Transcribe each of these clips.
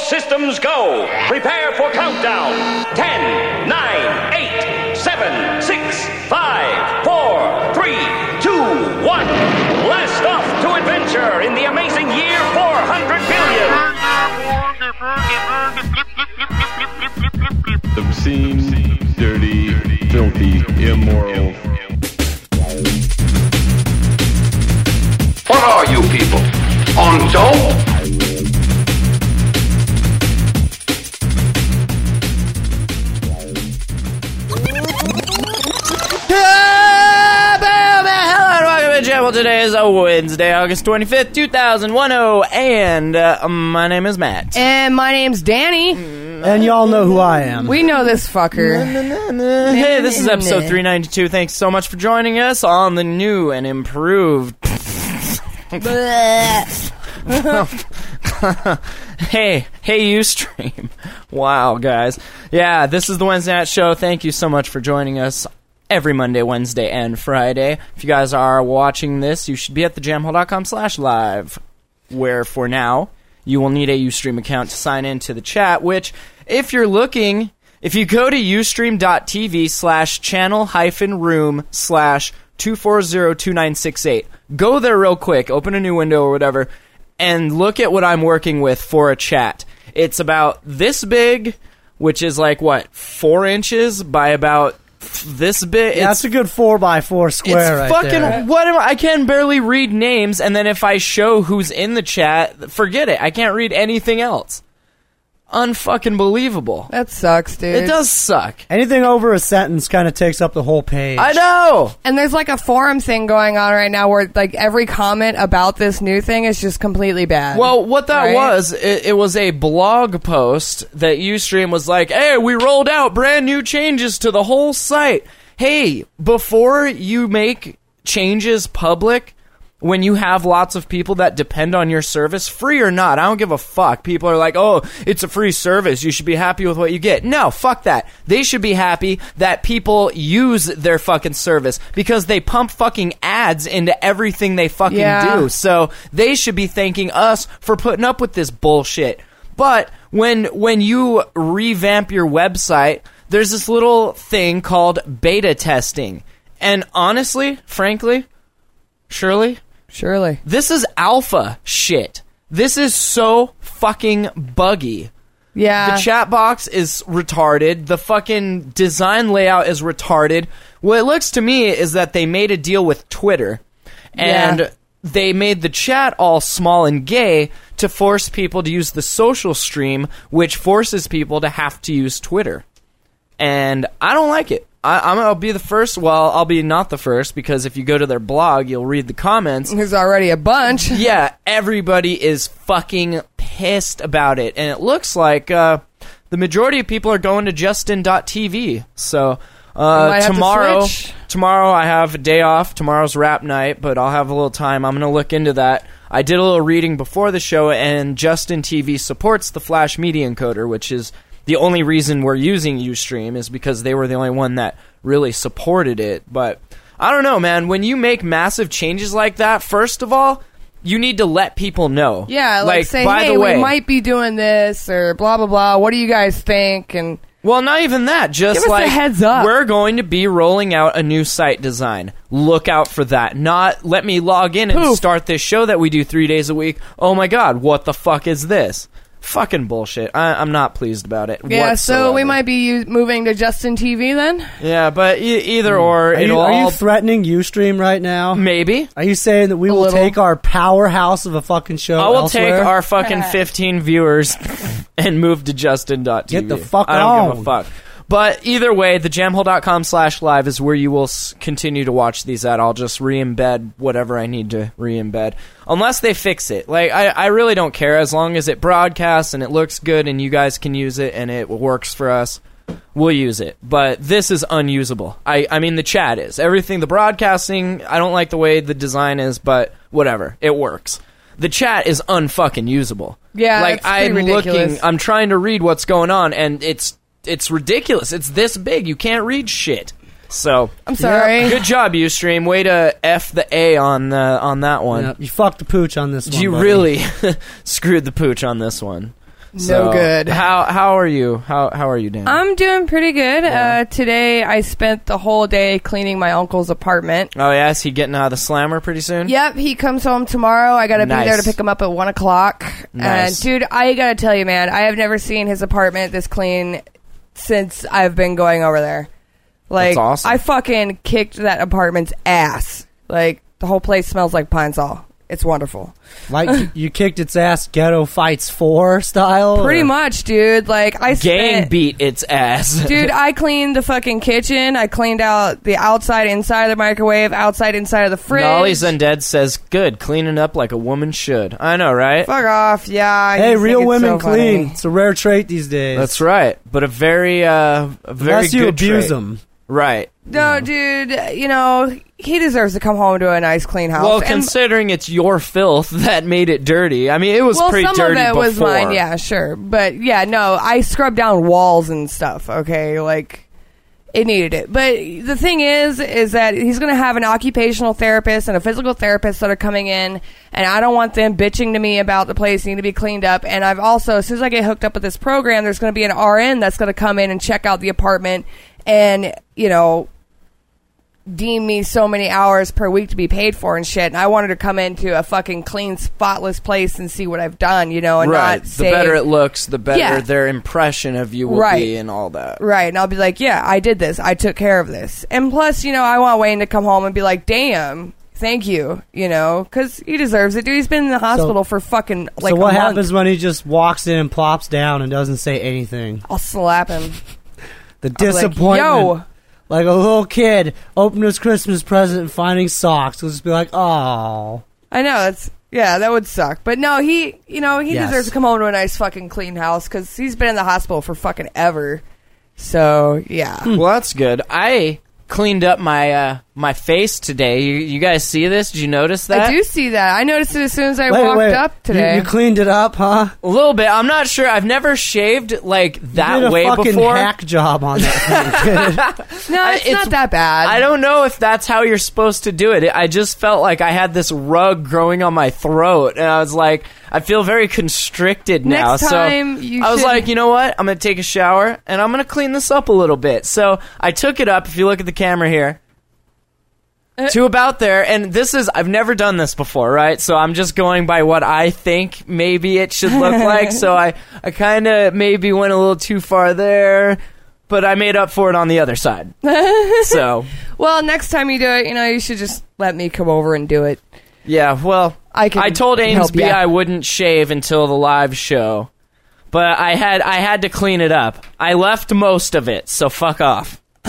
systems go. Prepare for countdown. 10, 9, 8, 7, 6, 5, 4, 3, 2, 1. Blast off to adventure in the amazing year 400 billion. Obscene, dirty, filthy, immoral. What are you people? On dope? Well, today is Wednesday, August 25th, 2010, and my name is Matt. And my name's Danny. And y'all know who I am. We know this fucker. Hey, this is episode 392. Thanks so much for joining us on the new and improved... Hey, Ustream. Wow, guys. Yeah, this is the Wednesday Night Show. Thank you so much for joining us every Monday, Wednesday, and Friday. If you guys are watching this, you should be at thejamhole.com/live, where for now, you will need a Ustream account to sign into the chat, which, if you go to ustream.tv/channel-room/2402968, go there real quick, open a new window or whatever, and look at what I'm working with for a chat. It's about this big, which is like, 4 inches by about this big. Yeah, that's a good 4x4 square right fucking there. I can barely read names, and then if I show who's in the chat, forget it. I can't read anything else. Unfucking believable. That sucks, dude. It does suck. Anything over a sentence kind of takes up the whole page. I know. And there's like a forum thing going on right now where like every comment about this new thing is just completely bad. Well, what that right? was, it was a blog post that Ustream was like, hey, we rolled out brand new changes to the whole site. Hey, before you make changes public, when you have lots of people that depend on your service, free or not, I don't give a fuck. People are like, oh, it's a free service, you should be happy with what you get. No, fuck that. They should be happy that people use their fucking service because they pump fucking ads into everything they fucking do. So they should be thanking us for putting up with this bullshit. But when you revamp your website, there's this little thing called beta testing. And honestly, frankly, Surely, this is alpha shit. This is so fucking buggy. Yeah. The chat box is retarded. The fucking design layout is retarded. What it looks to me is that they made a deal with Twitter. And they made the chat all small and gay to force people to use the social stream, which forces people to have to use Twitter. And I don't like it. I'll be the first. Well, I'll be not the first, because if you go to their blog, you'll read the comments. There's already a bunch. Yeah, everybody is fucking pissed about it. And it looks like the majority of people are going to Justin.tv. So tomorrow I have a day off. Tomorrow's rap night, but I'll have a little time. I'm going to look into that. I did a little reading before the show, and Justin TV supports the Flash Media Encoder, which is the only reason we're using Ustream is because they were the only one that really supported it. But I don't know, man. When you make massive changes like that, first of all, you need to let people know. Yeah, like say, by hey, the way, we might be doing this, or blah, blah, blah. What do you guys think? And well, not even that. Just give us like a heads up. We're going to be rolling out a new site design. Look out for that. Not let me log in and start this show that we do 3 days a week. Oh my God, what the fuck is this? Fucking bullshit. I'm not pleased about it. Yeah, whatsoever. so we might be moving to Justin TV then? Yeah, but either or. Are you threatening Ustream right now? Maybe. Are you saying that we will take our powerhouse of a fucking show I will elsewhere? take our fucking 15 viewers and move to Justin.tv. Get the fuck I don't on. give a fuck. But either way, thejamhole.com/live is where you will continue to watch these at. I'll just re-embed whatever I need to re-embed. Unless they fix it. Like, I really don't care. As long as it broadcasts and it looks good and you guys can use it and it works for us, we'll use it. But this is unusable. I mean, the chat is. Everything, the broadcasting, I don't like the way the design is, but whatever. It works. The chat is unfucking usable. Yeah, like, it's pretty ridiculous. I'm trying to read what's going on, and it's ridiculous. It's this big. You can't read shit. So I'm sorry. Good job, Ustream. Way to F the A on that one. Yeah, you fucked the pooch on this one. You buddy. really screwed the pooch on this one. No good. How are you? How are you, Dan? I'm doing pretty good. Today I spent the whole day cleaning my uncle's apartment. Oh, yeah? Is he getting out of the slammer pretty soon? Yep, he comes home tomorrow. I gotta be there to pick him up at 1 o'clock. Nice. And dude, I gotta tell you, man, I have never seen his apartment this clean since I've been going over there. Like, That's awesome. I fucking kicked that apartment's ass. Like, the whole place smells like Pine Sol. It's wonderful. Like, you kicked its ass Ghetto Fights 4 style? Pretty or? much, dude. Like, Gang beat its ass. Dude, I cleaned the fucking kitchen. I cleaned out the outside, inside of the microwave, outside, inside of the fridge. Nolly's Undead says, good, cleaning up like a woman should. I know, right? Fuck off, yeah. Hey, you think real it's women so clean. funny. It's a rare trait these days. That's right. But a very Unless you good abuse trait. them. Right. No, dude, you know, he deserves to come home to a nice, clean house. Well, And- considering it's your filth that made it dirty. I mean, it was pretty some dirty of it before. was mine, yeah, sure. But, yeah, no, I scrubbed down walls and stuff, okay? Like, it needed it. But the thing is that he's going to have an occupational therapist and a physical therapist that are coming in, and I don't want them bitching to me about the place needing to be cleaned up. And I've also, as soon as I get hooked up with this program, there's going to be an RN that's going to come in and check out the apartment and, you know, deem me so many hours per week to be paid for and shit. And I wanted to come into a fucking clean, spotless place and see what I've done, you know, and right. not say... The better it looks, the better Yeah. their impression of you will Right. be and all that. Right, and I'll be like, yeah, I did this. I took care of this. And plus, you know, I want Wayne to come home and be like, damn, thank you, you know, because he deserves it. Dude, he's been in the hospital for fucking, like, so what a month. happens when he just walks in and plops down and doesn't say anything? I'll slap him. The I'll be like, disappointment. yo, Like a little kid opening his Christmas present and finding socks. He'll just be like, oh. I know, that would suck. But no, he Yes. deserves to come home to a nice fucking clean house because he's been in the hospital for fucking ever. So, yeah. Well, that's good. I cleaned up my face today. You guys see this? Did you notice that? I do see that. I noticed it as soon as I walked up today. You cleaned it up, huh? A little bit. I'm not sure. I've never shaved like that you did a way fucking before. hack job on that thing. No, it's not that bad. I don't know if that's how you're supposed to do it. I just felt like I had this rug growing on my throat, and I was like, I feel very constricted now. Next time, so you I was should- like, you know what? I'm gonna take a shower and I'm gonna clean this up a little bit. So I took it up. If you look at the camera here. To about there, and this is, I've never done this before, right? So I'm just going by what I think maybe it should look like. So I kind of maybe went a little too far there, but I made up for it on the other side. So, Well, next time you do it, you know, you should just let me come over and do it. yeah, well, I can told help Amesby ya. I wouldn't shave until the live show, but I had to clean it up. I left most of it, so fuck off. So.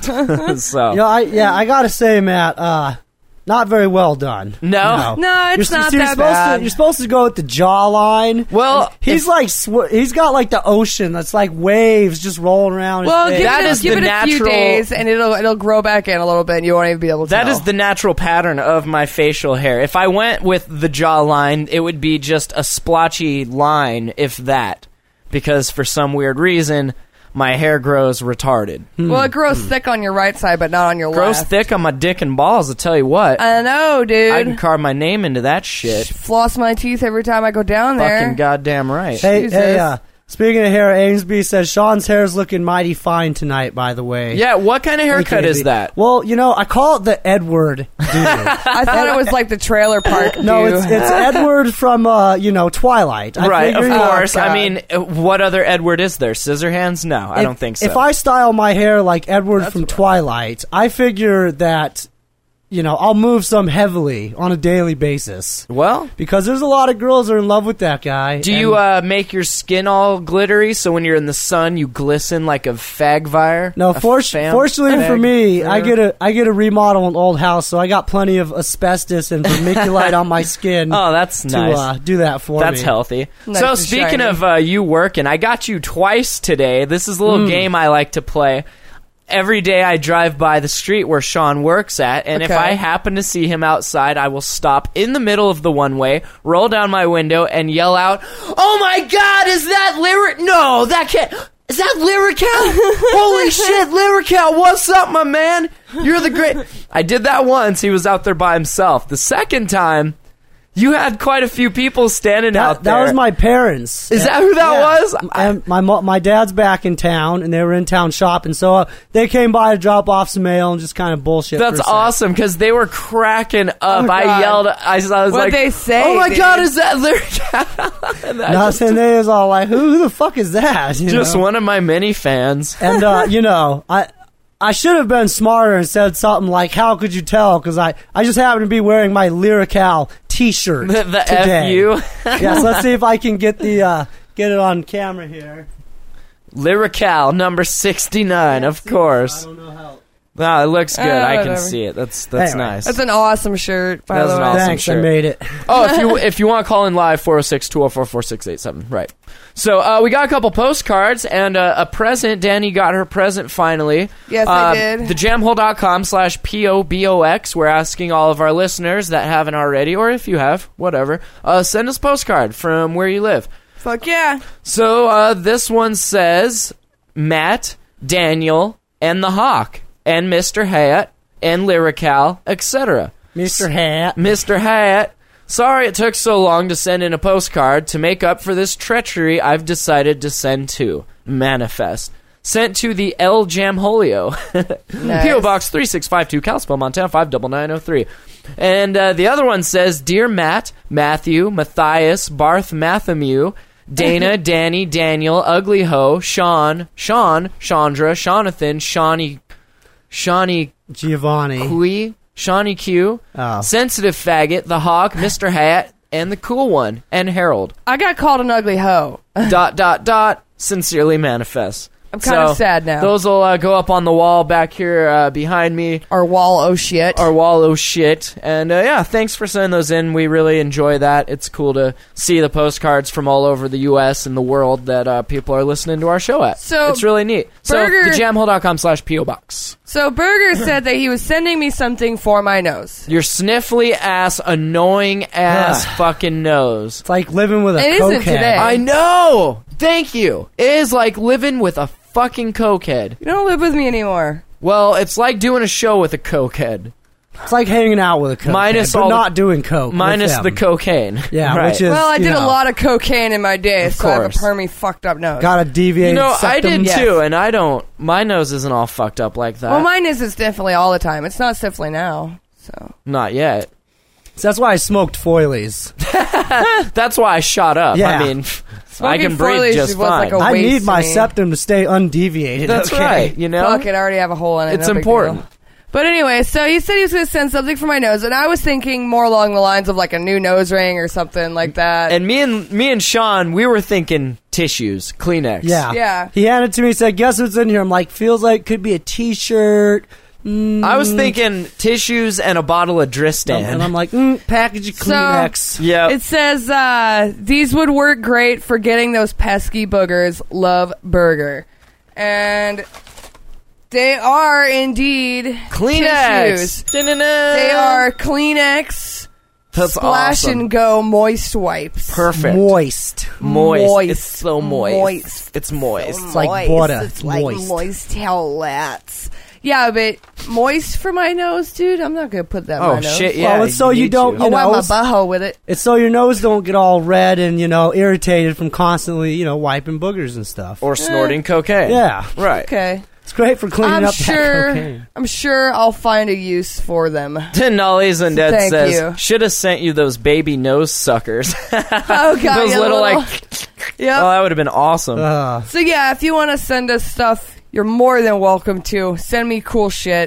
You know, I gotta say, Matt, not very well done. No? No, it's not that supposed bad. you're supposed to go with the jawline. Well, He's like, he's got like the ocean that's like waves just rolling around. Well, his give face. That is it the a few natural- days, and it'll grow back in a little bit, and you won't even be able to That tell. is the natural pattern of my facial hair. If I went with the jawline, it would be just a splotchy line, if that. Because for some weird reason, my hair grows retarded. Well, it grows thick on your right side, but not on your Grows left. thick on my dick and balls, I'll tell you what. I know, dude. I can carve my name into that shit. Floss my teeth every time I go down there. Fucking goddamn right. Hey, Jesus. speaking of hair, Amesby says Sean's hair is looking mighty fine tonight. By the way, Yeah, what kind of Thank you, haircut is Amesby. that? Well, you know, I call it the Edward dude. I thought it was like the trailer park. No, dude. it's Edward from Twilight. I Right, of figured- course. God. I mean, what other Edward is there? Scissorhands? No, I don't think so. If I style my hair like Edward from Twilight, I figure that, I'll move some heavily on a daily basis. Well, Because there's a lot of girls that are in love with that guy. do you make your skin all glittery so when you're in the sun you glisten like a fagfire? No, A fortunately for me, fagfire? I get a remodel an old house, so I got plenty of asbestos and vermiculite on my skin. Oh, that's to nice. do that for me. That's healthy. Nice So and speaking shiny. of you working, I got you twice today. This is a little game I like to play. Every day I drive by the street where Sean works at, and if Okay. I happen to see him outside, I will stop in the middle of the one-way, roll down my window, and yell out, "Oh my God, is that Lyric? No, that can't... Is that Lyrical? Holy shit, Lyrical, what's up, my man? You're the great..." I did that once. He was out there by himself. The second time, You had quite a few people standing out there. That was my parents. Is that who that was? And my dad's back in town, and they were in town shopping, so they came by to drop off some mail and just kind of bullshit. That's for a sec. awesome because they were cracking up. Oh, I God. yelled. I was What'd like, they say, "Oh my dude? God, is that Lyrical?" And I Nothing. They was all like, "Who the fuck is that?" You just know? one of my many fans. And you know, I should have been smarter and said something like, "How could you tell?" Because I just happen to be wearing my Lyrical T-shirt The today. FU. Yeah, so let's see if I can get it on camera here. Lyrical number 69, of course. I don't know how. Wow, it looks good. I can whatever. see it. That's Anyway. nice. That's an awesome shirt, by That was the an way. awesome Thanks, shirt. I made it. Oh, if you want to call in live, 406-204-4687. Right. So we got a couple postcards and a present. Danny got her present finally. Yes, I did. thejamhole.com/POBOX. We're asking all of our listeners that haven't already, or if you have, whatever, send us a postcard from where you live. Fuck yeah. So this one says, Matt, Daniel, and the Hawk, and Mr. Hat, and Lyrical, etc. Mr. Hat. Mr. Hat, sorry it took so long to send in a postcard. To make up for this treachery, I've decided to send two. Manifest. Sent to the El Jamholio. Nice. P.O. Box 3652, Kalispell, Montana 59903. And the other one says, Dear Matt, Matthew, Matthias, Barth Mathamew, Dana, Danny, Daniel, Ugly Ho, Sean, Chandra, Jonathan, Shawnee Giovanni. Kui, Shawnee Q, Oh. Sensitive Faggot, The Hawk, Mr. Hat, and the Cool One, and Harold. I got called an ugly hoe. ... Sincerely Manifest. I'm kind of sad now. Those will go up on the wall back here behind me. Our wall, oh shit. Our wall, oh shit. And yeah, thanks for sending those in. We really enjoy that. It's cool to see the postcards from all over the U.S. and the world that people are listening to our show at. So, it's really neat. Burger- So, thejamhole.com/PO Box. So Berger said that he was sending me something for my nose. Your sniffly ass, annoying ass fucking nose. It's like living with a It isn't cokehead. today. I know! Thank you. It is like living with a fucking cokehead. You don't live with me anymore. Well, it's like doing a show with a cokehead. It's like hanging out with a cokehead, Minus but all the- not doing coke. with Minus them. the cocaine. Yeah, Right. which is Well, I you did a know, lot of cocaine in my day, so I have a course. permy fucked up nose. Gotta deviate. You know, I did Yes. too, and I don't. My nose isn't all fucked up like that. Well, mine is stiffly all the time. It's not stiffly now. So Not yet. So that's why I smoked foilies. That's why I shot up. Yeah. I mean, I Smoking can breathe foliage just was like fine. a I waste need to my me. septum to stay undeviated. That's okay? right. You know, Fuck it, I already have a hole in it. it's no big important. deal. But anyway, so he said he was going to send something for my nose, and I was thinking more along the lines of like a new nose ring or something like that. And me and Sean, we were thinking tissues, Kleenex. Yeah. Yeah. He handed it to me and said, guess what's in here? I'm like, feels like could be a t-shirt. I was thinking tissues and a bottle of Dristan. And I'm like, package of So- Kleenex. yeah. It says, these would work great for getting those pesky boogers. Love, Burger. And they are indeed Kleenex. tissues. Da-na-na. They are Kleenex That's Splash awesome. and Go Moist Wipes. Perfect. Moist. Moist. It's so moist. Moist. It's moist. It's like butter. It's like Moist. moist towelettes. Yeah, but moist for my nose, dude. I'm not gonna put that in Oh my nose. shit! Yeah. Well, it's so you need don't- to. I'll you wipe know, my it's- butthole with it. It's so your nose don't get all red and, irritated from constantly, wiping boogers and stuff. or snorting cocaine. Yeah. Right. Okay. It's great for cleaning I'm up that cocaine. sure I'll find a use for them. Nolly's and Dad Thank says, you. should have sent you those baby nose suckers. Oh god, Those yeah, little, little like, Yep. oh, that would have been awesome. So yeah, if you want to send us stuff, you're more than welcome to. Send me cool shit.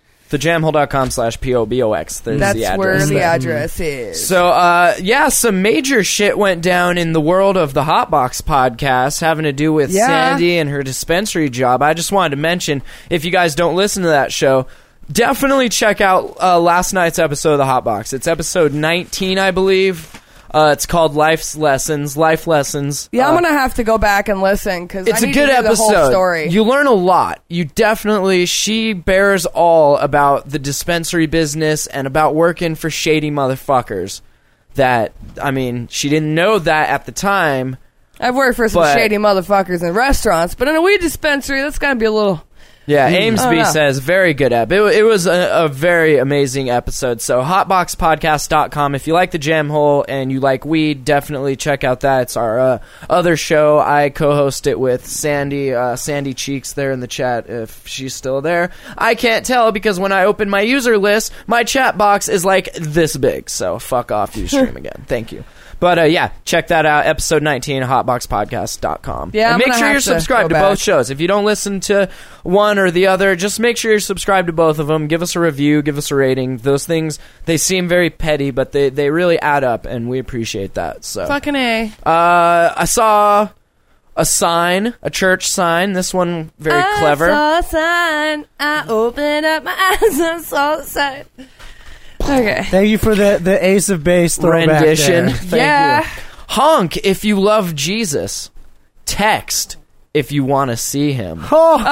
Thejamhole.com/POBOX. There's That's the address. where the there. address is. So, yeah, some major shit went down in the world of the Hotbox podcast having to do with Yeah. Sandy and her dispensary job. I just wanted to mention, if you guys don't listen to that show, definitely check out last night's episode of the Hotbox. It's episode 19, I believe. It's called Life Lessons. Yeah, I'm gonna have to go back and listen because It's I a need good to hear the whole episode. story. You learn a lot. She bears all about the dispensary business and about working for shady motherfuckers. That, I mean, she didn't know that at the time. I've worked for some But- shady motherfuckers in restaurants, but in a weed dispensary, that's gotta be a little Yeah, Amesby yeah. says, very good ep. It was a very amazing episode. So, hotboxpodcast.com. If you like the Jam Hole and you like weed, definitely check out that. It's our other show. I co-host it with Sandy. Sandy Cheeks there in the chat, if she's still there. I can't tell because when I open my user list, my chat box is like this big. So, fuck off, Ustream again. Thank you. But yeah, check that out. Episode 19, hotboxpodcast.com. Yeah, and I'm make gonna sure have you're to subscribed go to both back. shows. If you don't listen to one or the other, just make sure you're subscribed to both of them. Give us a review, give us a rating. Those things, they seem very petty, but they really add up, and we appreciate that. So, Fucking A. I saw a sign, a church sign. This one very clever. I saw a sign. I opened up my eyes and saw the sign. Okay. Thank you for the Ace of Base throwback Rendition. there. Thank Yeah. you. Honk if you love Jesus. Text if you want to see him.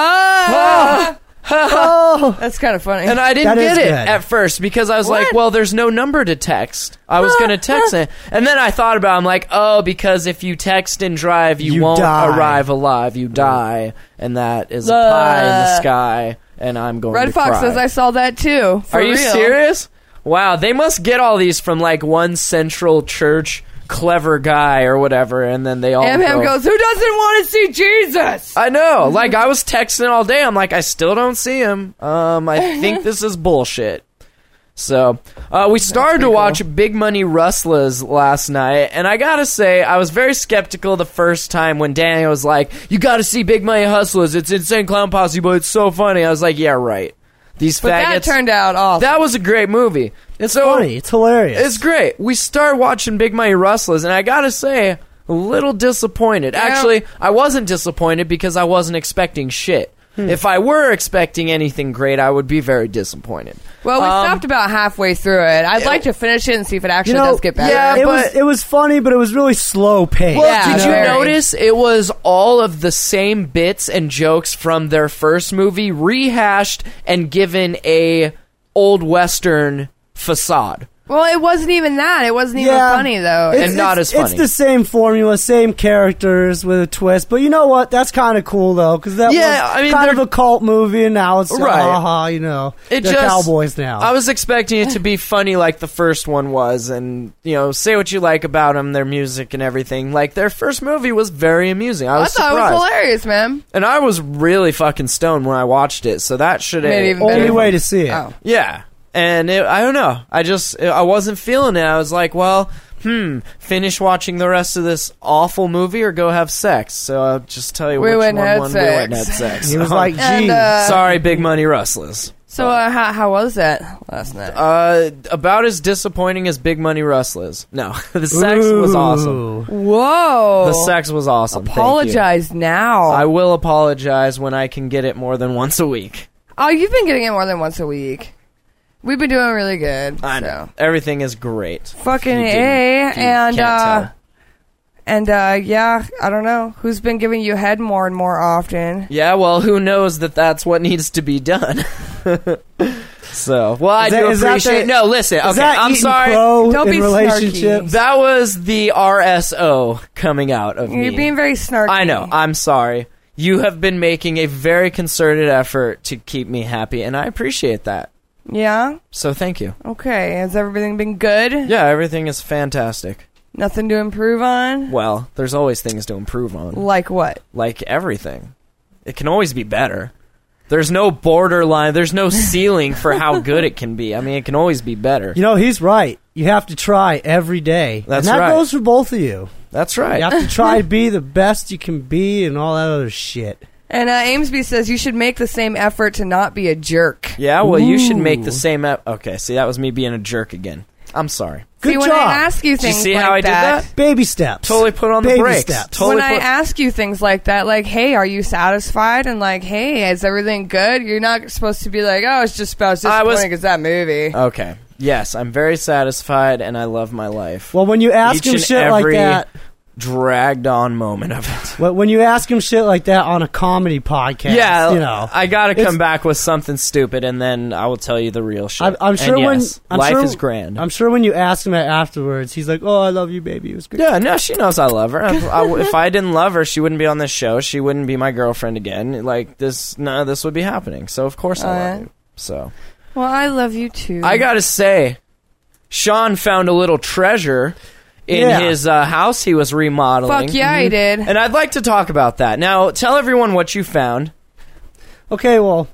That's kind of funny. And I didn't That is get it good. at first because I was like, What? well, there's no number to text. I was going to text it. And then I thought about it. I'm like, oh, because if you text and drive, you won't die. arrive alive. You die. And that is a pie in the sky. And I'm going Red to Fox cry. says I saw that too. For Are you real. serious? Wow, they must get all these from like one central church clever guy or whatever, and then they all Eminem go, goes, who doesn't want to see Jesus? I know. Like, I was texting all day. I'm like, I still don't see him. I think this is bullshit. So, we started to watch Big Money Rustlers last night, and I gotta say, I was very skeptical the first time when Daniel was like, you gotta see Big Money Hustlers. It's Insane Clown Posse, but it's so funny. I was like, yeah, right. These But faggots. that turned out awesome. That was a great movie. It's funny. It's hilarious. It's great. We started watching Big Money Rustlers, and I gotta say, a little disappointed. Yeah. Actually, I wasn't disappointed because I wasn't expecting shit. If I were expecting anything great, I would be very disappointed. Well, we stopped about halfway through it. I'd like to finish it and see if it actually does get better. yeah, but- it was funny, but it was really slow paced. Well, Yeah, did you very. notice it was all of the same bits and jokes from their first movie rehashed and given a old Western facade? Well, it wasn't even that. It wasn't even funny, though. And not as funny. It's the same formula, same characters with a twist. But you know what? That's kind of cool, though, because that was kind of a cult movie, and now it's Right. they're cowboys now. I was expecting it to be funny like the first one was, and say what you like about them, their music and everything. Like their first movie was very amusing. I was thought surprised. it was hilarious, man. And I was really fucking stoned when I watched it, so that should have Made it even Only better. way to see it. Oh. Yeah. And I don't know. I wasn't feeling it. I was like, well, finish watching the rest of this awful movie or go have sex. So I'll just tell you We which went one had won. sex. We went and had sex. He was like, And, "Geez, sorry, Big Money Rustlers. So, how was that last night? About as disappointing as Big Money Rustlers. No, the sex was awesome. Ooh. Whoa. The sex was awesome. Thank you. Apologize now. I will apologize when I can get it more than once a week. Oh, you've been getting it more than once a week. We've been doing really good. I know. Everything is great. Fucking You A. didn't- you And, can't tell. yeah, I don't know. Who's been giving you head more and more often? Yeah, well, who knows that that's what needs to be done. So, well, I do is that appreciate... the- No, listen, Is okay, that I'm eating sorry. crow Don't in be relationships? That was the RSO coming out of me. You're being very snarky. I know, I'm sorry. You have been making a very concerted effort to keep me happy, and I appreciate that. Yeah? So thank you. Okay. Has everything been good? Yeah, everything is fantastic. Nothing to improve on? Well, there's always things to improve on. Like what? Like everything. It can always be better. There's no borderline, there's no ceiling for how good it can be. I mean, it can always be better. You know, he's right. You have to try every day. That's and that right. goes for both of you. That's right. You have to try to be the best you can be and all that other shit. And Amesby says you should make the same effort to not be a jerk. Yeah, well, you should make the Ooh. same... Okay, see, that was me being a jerk again. I'm sorry. Good See, when job. I ask you Did you things see like how I did that? Baby steps. Totally put on the Baby brakes. steps. Totally when I put... ask you things like that, like, hey, are you satisfied? And like, hey, is everything good? You're not supposed to be like, oh, it's just about I was- disappointing because that movie. Okay. Yes, I'm very satisfied, and I love my life. Well, when you ask Each him and shit like every that, dragged on moment of it. When you ask him shit like that on a comedy podcast, Yeah, you know, I gotta it's- come back with something stupid, and then I will tell you the real shit. I'm sure And when yes, I'm life sure, is grand. I'm sure when you ask him afterwards, he's like, "Oh, I love you, baby. It was great." Yeah, no, she knows I love her. If I didn't love her, she wouldn't be on this show. She wouldn't be my girlfriend again. Like this, none of this would be happening. So of course I love you. So Well, I love you too. I gotta say, Sean found a little treasure in Yeah. his house he was remodeling. Fuck yeah, he did. And I'd like to talk about that. Now, tell everyone what you found. Okay, well,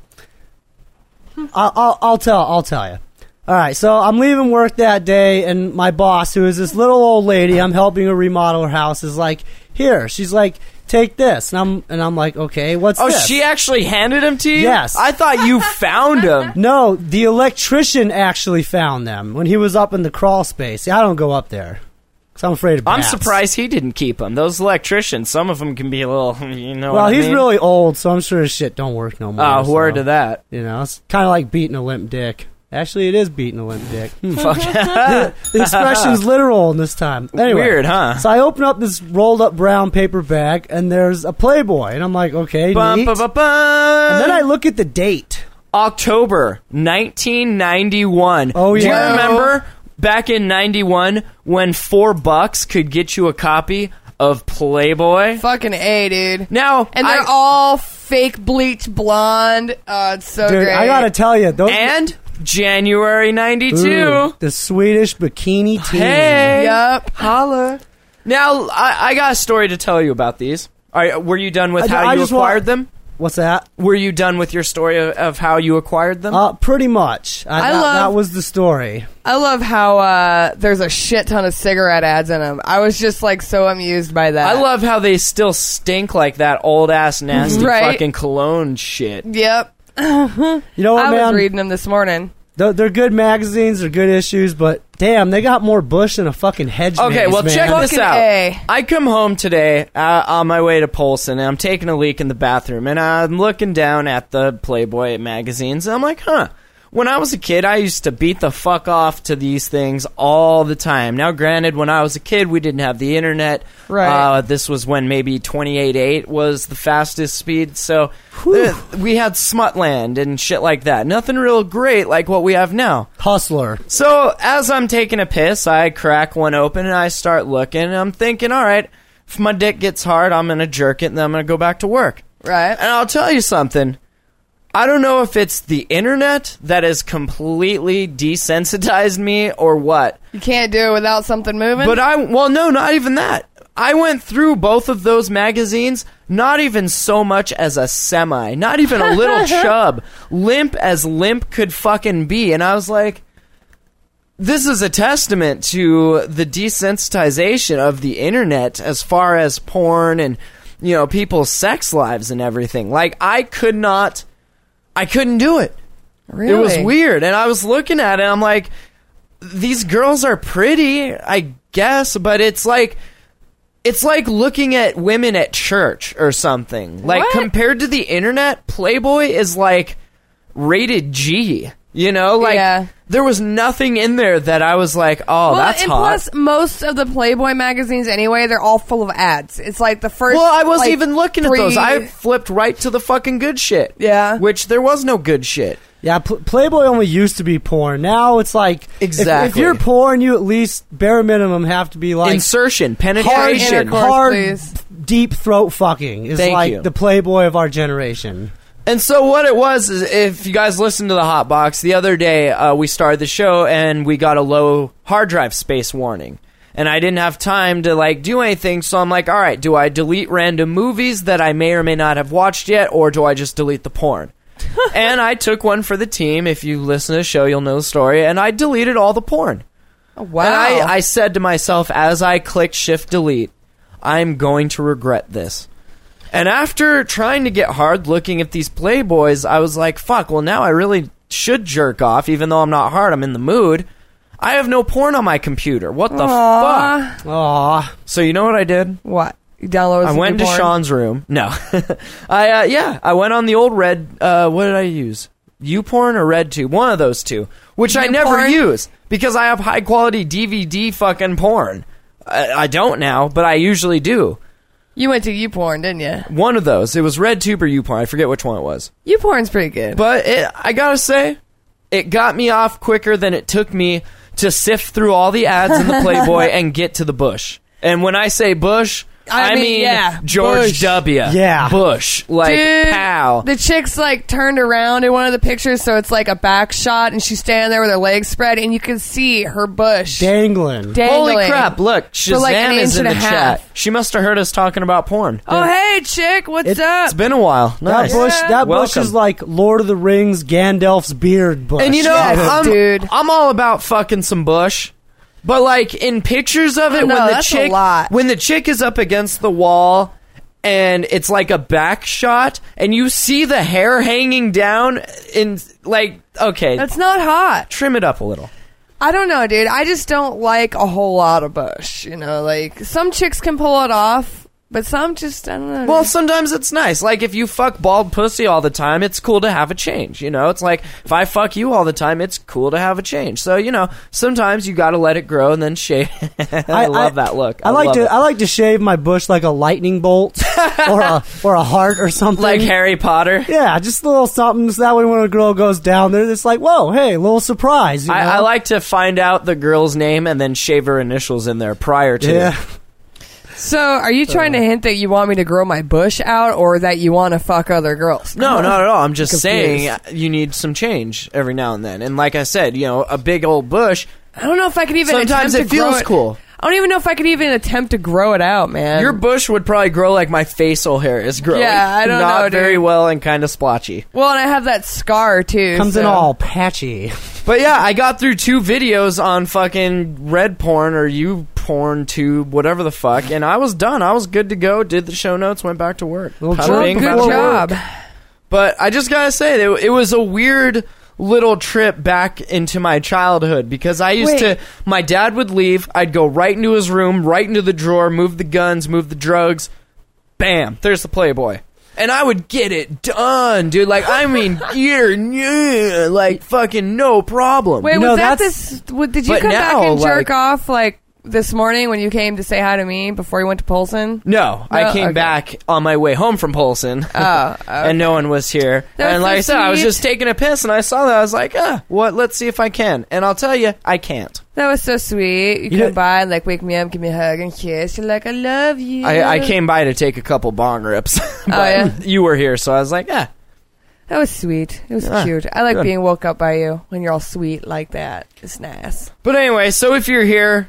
I'll tell you. All right, so I'm leaving work that day, and my boss, who is this little old lady, I'm helping her remodel her house, is like, "Here." She's like, "Take this," and I'm like, "Okay, what's Oh, this?" she actually handed him to you? Yes. I thought you found him. No, the electrician actually found them when he was up in the crawl space. See, I don't go up there because I'm afraid of I'm bats. surprised he didn't keep them. Those electricians, some of them can be a little, you know. Well, what I he's mean? really old, so I'm sure his shit don't work no more. Oh, word so, to that. You know, it's kind of like beating a limp dick. Actually, it is beating a limp dick. Fuck. The expression's literal in this time. Anyway, Weird, huh? So I open up this rolled up brown paper bag, and there's a Playboy, and I'm like, okay, Bum, neat. bum, bum, bum. And then I look at the date. October 1991. Oh, Do you yeah. remember back in 91 when $4 could get you a copy of Playboy? Fucking A, dude. Now, And they're all fake bleach blonde. Oh, it's so Dude, great. I gotta tell you, those and January 92. Ooh, the Swedish bikini team. Hey. Yup. Holla. Now, I got a story to tell you about these. Were you done with I how you just acquired want- them? What's that? Were you done with your story of how you acquired them? Pretty much. That was the story. I love how there's a shit ton of cigarette ads in them. I was just like so amused by that. I love how they still stink like that old ass nasty Right. fucking cologne shit. Yep. You know what, I man? was reading them this morning. They're good magazines, they're good issues, but damn, they got more bush than a fucking hedge Okay, maze, well, man. check this Fucking out. A. I come home today on my way to Polson, and I'm taking a leak in the bathroom, and I'm looking down at the Playboy magazines, and I'm like, huh. When I was a kid, I used to beat the fuck off to these things all the time. Now, granted, when I was a kid, we didn't have the internet. Right. This was when maybe 28.8 was the fastest speed, so we had Smutland and shit like that. Nothing real great like what we have now. Hustler. So, as I'm taking a piss, I crack one open and I start looking, and I'm thinking, all right, if my dick gets hard, I'm going to jerk it, and then I'm going to go back to work. Right. And I'll tell you something. I don't know if it's the internet that has completely desensitized me or what. You can't do it without something moving. But well, no, not even that. I went through both of those magazines, not even so much as a semi, not even a little chub, limp as limp could fucking be. And I was like, this is a testament to the desensitization of the internet as far as porn and, you know, people's sex lives and everything. Like, I couldn't do it. really? It was weird. And I was looking at it, I'm like, these girls are pretty, I guess, but it's like looking at women at church or something. Like, What? compared to the internet, Playboy is like rated G. You know, like, Yeah. there was nothing in there that I was like, oh, Well, that's and hot. plus, most of the Playboy magazines, anyway, they're all full of ads. It's like the first. Well, I wasn't like, even looking at those. I flipped right to the fucking good shit. Yeah. Which there was no good shit. Yeah, Playboy only used to be porn. Now it's like Exactly. If you're porn, you at least bare minimum have to be like Insertion, hard, penetration. intercourse, hard please. deep throat fucking is Thank like you. the Playboy of our generation. And so what it was is, if you guys listened to the Hot Box, the other day we started the show and we got a low hard drive space warning. And I didn't have time to like do anything, so I'm like, all right, do I delete random movies that I may or may not have watched yet, or do I just delete the porn? And I took one for the team. If you listen to the show, you'll know the story. And I deleted all the porn. Oh, wow. And I said to myself, as I clicked Shift Delete, I'm going to regret this. And after trying to get hard looking at these Playboys, I was like, fuck, well, now I really should jerk off, even though I'm not hard, I'm in the mood. I have no porn on my computer. What the fuck? Aw. So you know what I did? What? You downloaded I some went new to porn? Sean's room. No. I went on the old Red, what did I use? YouPorn or RedTube? One of those two. Which I never YouPorn? use, because I have high quality DVD fucking porn. I don't now, but I usually do. You went to YouPorn, didn't you? One of those. It was RedTube or YouPorn. I forget which one it was. YouPorn's pretty good. But I gotta say, it got me off quicker than it took me to sift through all the ads in the Playboy and get to the Bush. And when I say Bush, I mean yeah, George Bush. W. Yeah. Bush. Like, Dude, pow. the chick's like turned around in one of the pictures, so it's like a back shot, and she's standing there with her legs spread, and you can see her bush Dangling. dangling. Holy crap, look, Shazam like an is inch in and the a chat. half. She must have heard us talking about porn. Oh, hey, chick, what's up? It's been a while. Nice. That bush Welcome. is like Lord of the Rings, Gandalf's beard bush. And you know, dude. I'm all about fucking some bush. But like in pictures of it, No, when the that's a chick lot. when the chick is up against the wall and it's like a back shot and you see the hair hanging down in like okay, That's not hot. trim it up a little. I don't know, dude. I just don't like a whole lot of bush. You know, like some chicks can pull it off, but some just, I don't know. Well, sometimes it's nice. Like if you fuck bald pussy all the time, it's cool to have a change. You know, it's like if I fuck you all the time, it's cool to have a change. So you know, sometimes you got to let it grow and then shave. I love that look. I love it. like to shave my bush like a lightning bolt or a heart or something. Like Harry Potter. Yeah, just a little something. So that way when a girl goes down there, it's like, whoa, hey, a little surprise. You know? I like to find out the girl's name and then shave her initials in there prior to. Yeah. So, are you trying to hint that you want me to grow my bush out, or that you want to fuck other girls? No, not at all. I'm just Confused. saying you need some change every now and then. And like I said, you know, a big old bush. I don't know if I could even. Sometimes attempt it to grow feels cool. I don't even know if I could even attempt to grow it out, man. Your bush would probably grow like my facial hair is growing. Yeah, I don't Not know, dude. very well and kind of splotchy. Well, and I have that scar too. Comes in so- all patchy. But yeah, I got through 2 videos on fucking Red Porn or YouPorn Tube, whatever the fuck, and I was done. I was good to go. Did the show notes, went back to work. Well, Bada good bing, Good bada boom. job. But I just gotta say, it was a weird little trip back into my childhood because I used to. My dad would leave. I'd go right into his room, right into the drawer, move the guns, move the drugs. Bam! There's the Playboy. And I would get it done, dude. Like, I mean, yeah, like fucking no problem. Wait, You was know, that that's- this? Did you but come back now, and jerk like- off like this morning when you came to say hi to me before you went to Polson? No, I No? came Okay. back on my way home from Polson. Oh, okay. And no one was here. That was and like so I said, I was sweet. just taking a piss and I saw that. I was like, what? Let's see if I can. And I'll tell you, I can't. That was so sweet. You know- come by and like wake me up, give me a hug and kiss. You're like, I love you. I came by to take a couple bong rips. But yeah? you were here, so I was like, That was sweet. It was Ah, cute. I like good. being woke up by you when you're all sweet like that. It's nice. But anyway, so if you're here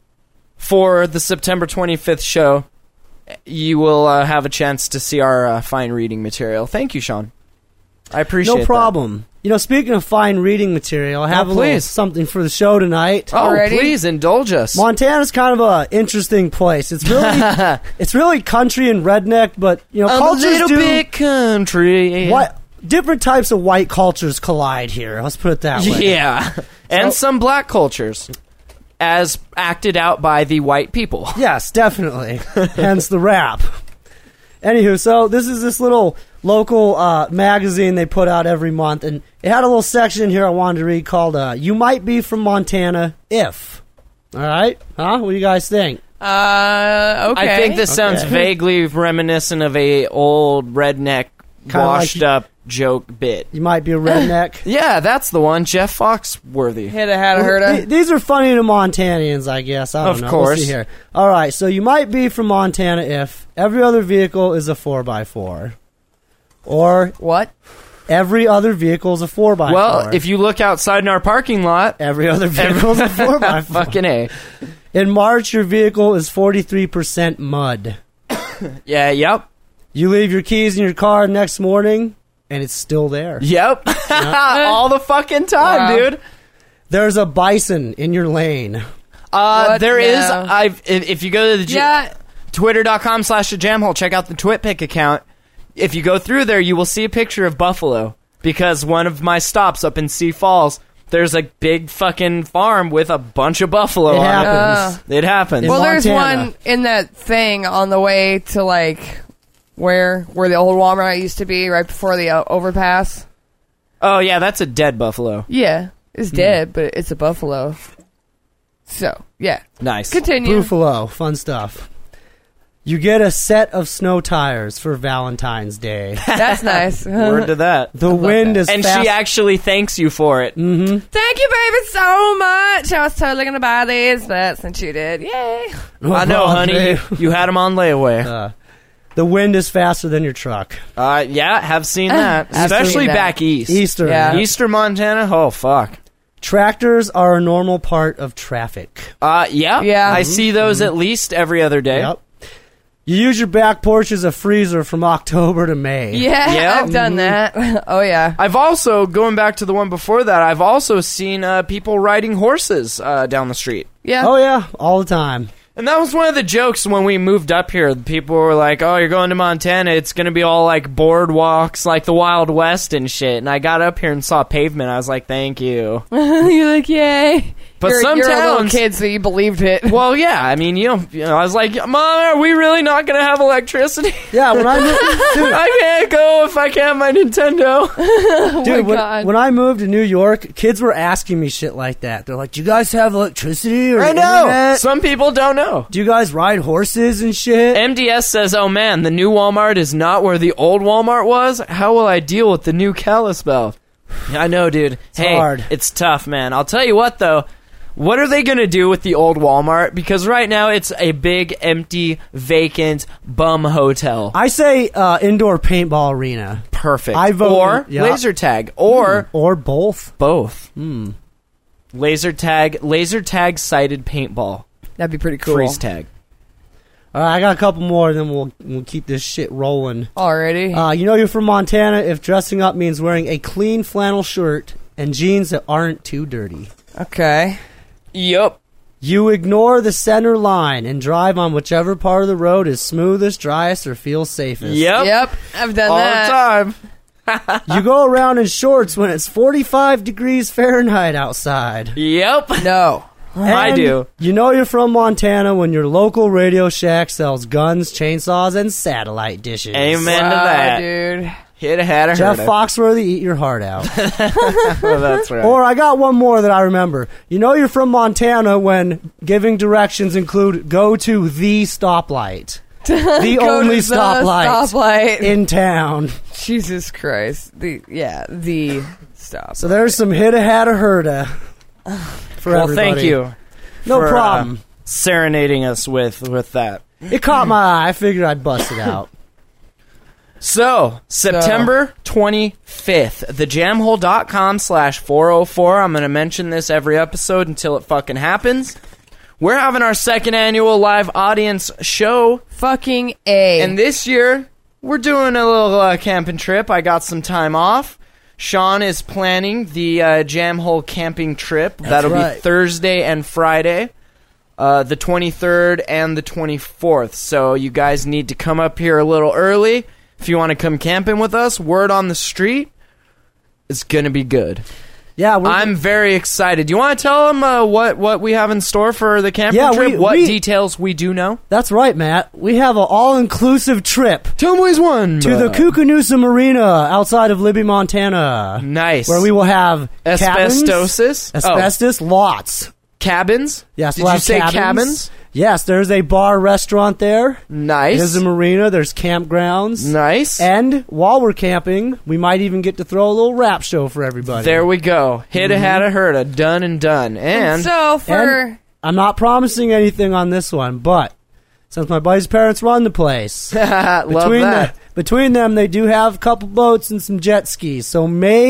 for the September 25th show, you will have a chance to see our fine reading material. Thank you, Sean. I appreciate No problem. You know, speaking of fine reading material, I have a little please. something for the show tonight. that. Oh, Already? please indulge us. Montana's kind of a interesting place. It's really country and redneck, but you know, I'm a cultures little do bit country. what different types of white cultures collide here. Let's put it that way. Yeah. And some black cultures. As acted out by the white people. Yes, definitely. Hence the rap. Anywho, so this is this little local magazine they put out every month, and it had a little section here I wanted to read called "You Might Be from Montana If." All right, huh? What do you guys think? Okay. I think this sounds Okay. vaguely reminiscent of a old redneck Kinda washed like- up joke bit. You might be a redneck. Yeah, that's the one. Jeff Foxworthy. Hit a had a heard of. These are funny to Montanians, I guess. I don't Of know. course. We'll see here. All right, so you might be from Montana if every other vehicle is a 4x4, or What? every other vehicle is a 4x4. Well, if you look outside in our parking lot, every other vehicle is a 4x4. fucking A. In March, your vehicle is 43% mud. Yeah, yep. You leave your keys in your car next morning, and it's still there. Yep. All the fucking time, Wow. dude. There's a bison in your lane. What? There is. No. If you go to the Yeah. Twitter.com/thejamhole, check out the TwitPic account. If you go through there, you will see a picture of buffalo because one of my stops up in Sioux Falls, there's a big fucking farm with a bunch of buffalo It on happens. it. It happens. In Well, there's Montana. one in that thing on the way to like where the old Walmart used to be, right before the overpass. Oh yeah, that's a dead buffalo. Yeah, it's dead, but it's a buffalo. So, yeah. Nice. Continue. Buffalo, fun stuff. You get a set of snow tires for Valentine's Day. That's nice. Word to that. The wind is And fast. she actually thanks you for it. Thank you, baby, so much. I was totally going to buy these, but since you did, yay. I know, honey. You had them on layaway. The wind is faster than your truck. Yeah, have seen that. I've Especially seen that. back east. Easter. Yeah. Easter, Montana? Oh, fuck. Tractors are a normal part of traffic. Yeah. Yeah. I see those at least every other day. Yep. You use your back porch as a freezer from October to May. Yeah, Yep. I've done that. Oh, yeah. I've also, going back to the one before that, I've also seen people riding horses down the street. Yeah. Oh, yeah. All the time. And that was one of the jokes when we moved up here. People were like, oh, you're going to Montana. It's going to be all like boardwalks, like the Wild West and shit. And I got up here and saw pavement. I was like, thank you. You're like, yay. But you're, some you're a little towns- kid, so you believed it. Well, yeah. I mean, you know, I was like, Mom, are we really not going to have electricity? Yeah, when I moved, dude, I can't go if I can't have my Nintendo. dude, my God. when I moved to New York, kids were asking me shit like that. They're like, "Do you guys have electricity or I know. internet? Some people don't know. Do you guys ride horses and shit?" MDS says, oh man, the new Walmart is not where the old Walmart was. How will I deal with the new Kalispell? I know, dude. Hey, hard. it's tough, man. I'll tell you what, though. What are they going to do with the old Walmart? Because right now it's a big, empty, vacant bum hotel. I say indoor paintball arena Perfect. I vote- or yeah. laser tag. Or or both. both. Laser tag sighted paintball. That'd be pretty cool. Freeze tag. All right, I got a couple more, then we'll keep this shit rolling. Already. You know you're from Montana if dressing up means wearing a clean flannel shirt and jeans that aren't too dirty. Okay. Yup. You ignore the center line and drive on whichever part of the road is smoothest, driest, or feels safest. Yep. I've done All that. the time. You go around in shorts when it's 45 degrees Fahrenheit outside. Yep. No. I And do. You know you're from Montana when your local Radio Shack sells guns, chainsaws, and satellite dishes. Amen to Wow, that. dude. Hit a hat or Jeff hurt Foxworthy, eat your heart out. Oh, that's right. Or I got one more that I remember. You know you're from Montana when giving directions include go to the stoplight. The Go only to the stoplight in town. Jesus Christ. The stop. So there's some hit a hat or herda for well, everybody. thank you. No for, problem. Serenading us with that. It caught my eye. I figured I'd bust it out. So, September 25th, thejamhole.com/404. I'm going to mention this every episode until it fucking happens. We're having our second annual live audience show. Fucking A. And this year, we're doing a little camping trip. I got some time off. Sean is planning the Jam Hole camping trip. That'll right. be Thursday and Friday, the 23rd and the 24th. So you guys need to come up here a little early. If you want to come camping with us, word on the street, it's going to be good. Yeah, I'm very excited. Do you want to tell them what we have in store for the camping Yeah, trip? What we- details we do know? That's right, Matt. We have an all-inclusive trip Tell them which one. to the Kookanusa Marina outside of Libby, Montana. Nice. Where we will have cabins, Asbestosis? asbestos, lots. Cabins? Yes, Did we'll you have say cabins. cabins? Yes, there's a bar restaurant there. Nice. There's a marina. There's campgrounds. Nice. And while we're camping, we might even get to throw a little rap show for everybody. There we go. Hit a had a heard a done and done. And so for And I'm not promising anything on this one, but since my buddy's parents run the place, love that. between them, they do have a couple boats and some jet skis. So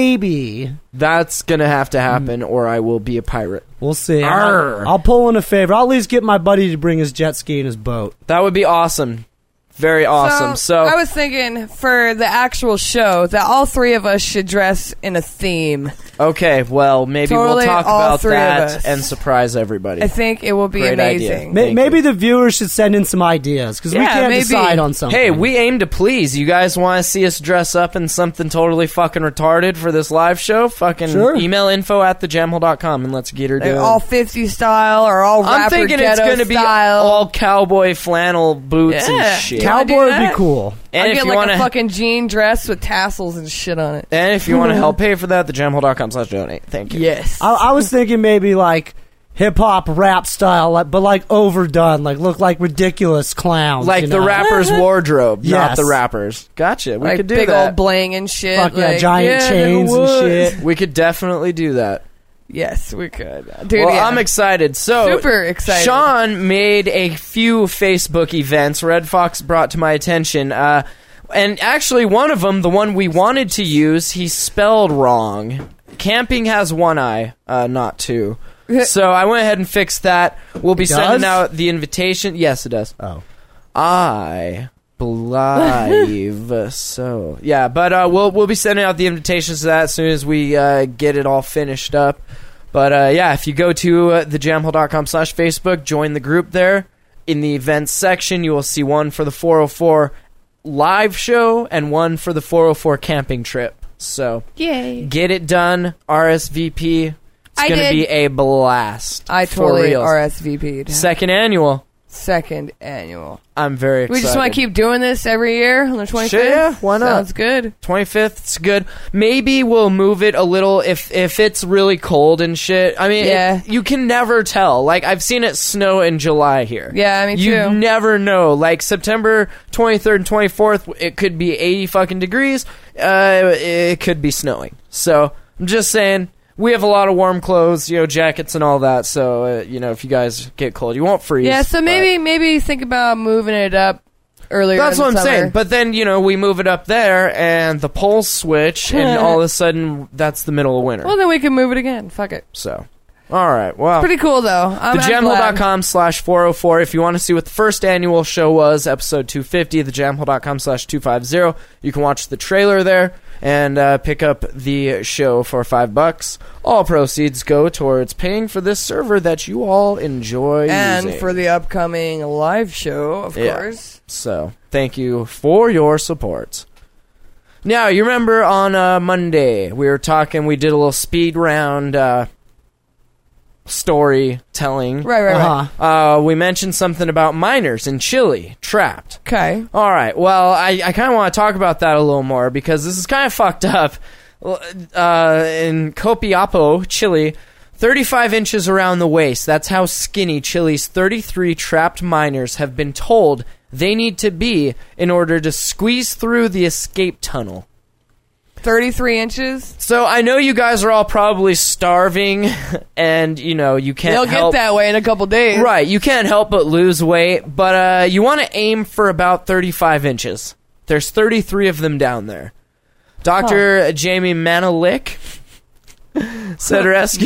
maybe That's gonna have to happen, or I will be a pirate. we'll see. Arr. I'll pull in a favor. I'll at least get my buddy to bring his jet ski and his boat. That would be awesome. Very awesome. So I was thinking for the actual show that all three of us should dress in a theme. okay, well maybe we'll Totally, talk all about three of that us. and surprise everybody. I think it will be Great idea. amazing. Thank Maybe you. the viewers should send in some ideas because we Yeah, can't maybe. decide on something. Hey, we aim to please. You guys want to see us dress up in something totally fucking retarded for this live show? Fucking Sure. email info@thejamhole.com and let's get her Like going. all 50 style or all I'm rapper thinking it's ghetto going to be style. all cowboy flannel boots Yeah. and shit. Cow- Cowboy do would be that? cool. And I if get you like want a to fucking jean dress with tassels and shit on it. and if you want to help pay for that, thejamhole.com/donate. Thank you. Yes. I was thinking maybe like hip hop rap style, but like overdone, like look like ridiculous clowns, Like you the know? rapper's wardrobe, not Yes. the rappers. Gotcha. We like could do big that. old bling and shit. Fuck yeah, like, giant chains and nigga, what? shit. We could definitely do that. Yes, we could. Dude, Well, yeah. I'm excited. So, Super excited. Sean made a few Facebook events Red Fox brought to my attention. And actually, one of them, the one we wanted to use, he spelled wrong. Camping has one I, not two. So I went ahead and fixed that. We'll be It sending does? out the invitation. Yes, it does. Oh. I believe so. Yeah, but we'll be sending out the invitations to that as soon as we get it all finished up. But yeah, if you go to thejamhole.com/Facebook, join the group there. In the events section, you will see one for the 404 live show and one for the 404 camping trip. So Yay. get it done. RSVP. It's I going to did. be a blast. I for totally reals. RSVP'd. Second annual. Second annual. I'm very excited. We just want to keep doing this every year on the 25th. Sure, yeah, why not? Sounds good. 25th, it's good. Maybe we'll move it a little if it's really cold and shit. I mean, Yeah. you can never tell. Like, I've seen it snow in July here. Yeah, me You too. never know. Like, September 23rd and 24th, it could be 80 fucking degrees. It could be snowing. So, I'm just saying, we have a lot of warm clothes, jackets and all that. So, if you guys get cold, you won't freeze. Yeah, so but- maybe think about moving it up earlier. That's in what I'm the summer. saying. But then, we move it up there and the poles switch and all of a sudden that's the middle of winter. Well, then we can move it again. Fuck it. So, all right. Well, Pretty cool though. I'm glad. thejamhole.com/404. If you want to see what the first annual show was, episode 250, thejamhole.com/250. You can watch the trailer there and pick up the show for $5. All proceeds go towards paying for this server that you all enjoy And using. for the upcoming live show, of Yeah. course. So, thank you for your support. Now, you remember on Monday, we did a little speed round storytelling. Right. Uh-huh. We mentioned something about miners in Chile, trapped. Okay. All right, well, I kind of want to talk about that a little more because this is kind of fucked up. In Copiapo, Chile, 35 inches around the waist. That's how skinny Chile's 33 trapped miners have been told they need to be in order to squeeze through the escape tunnel. 33 inches. So I know you guys are all probably starving and, you can't They'll help. get that way in a couple days. Right, you can't help but lose weight, but you want to aim for about 35 inches. There's 33 of them down there. Dr. Jamie Manalik said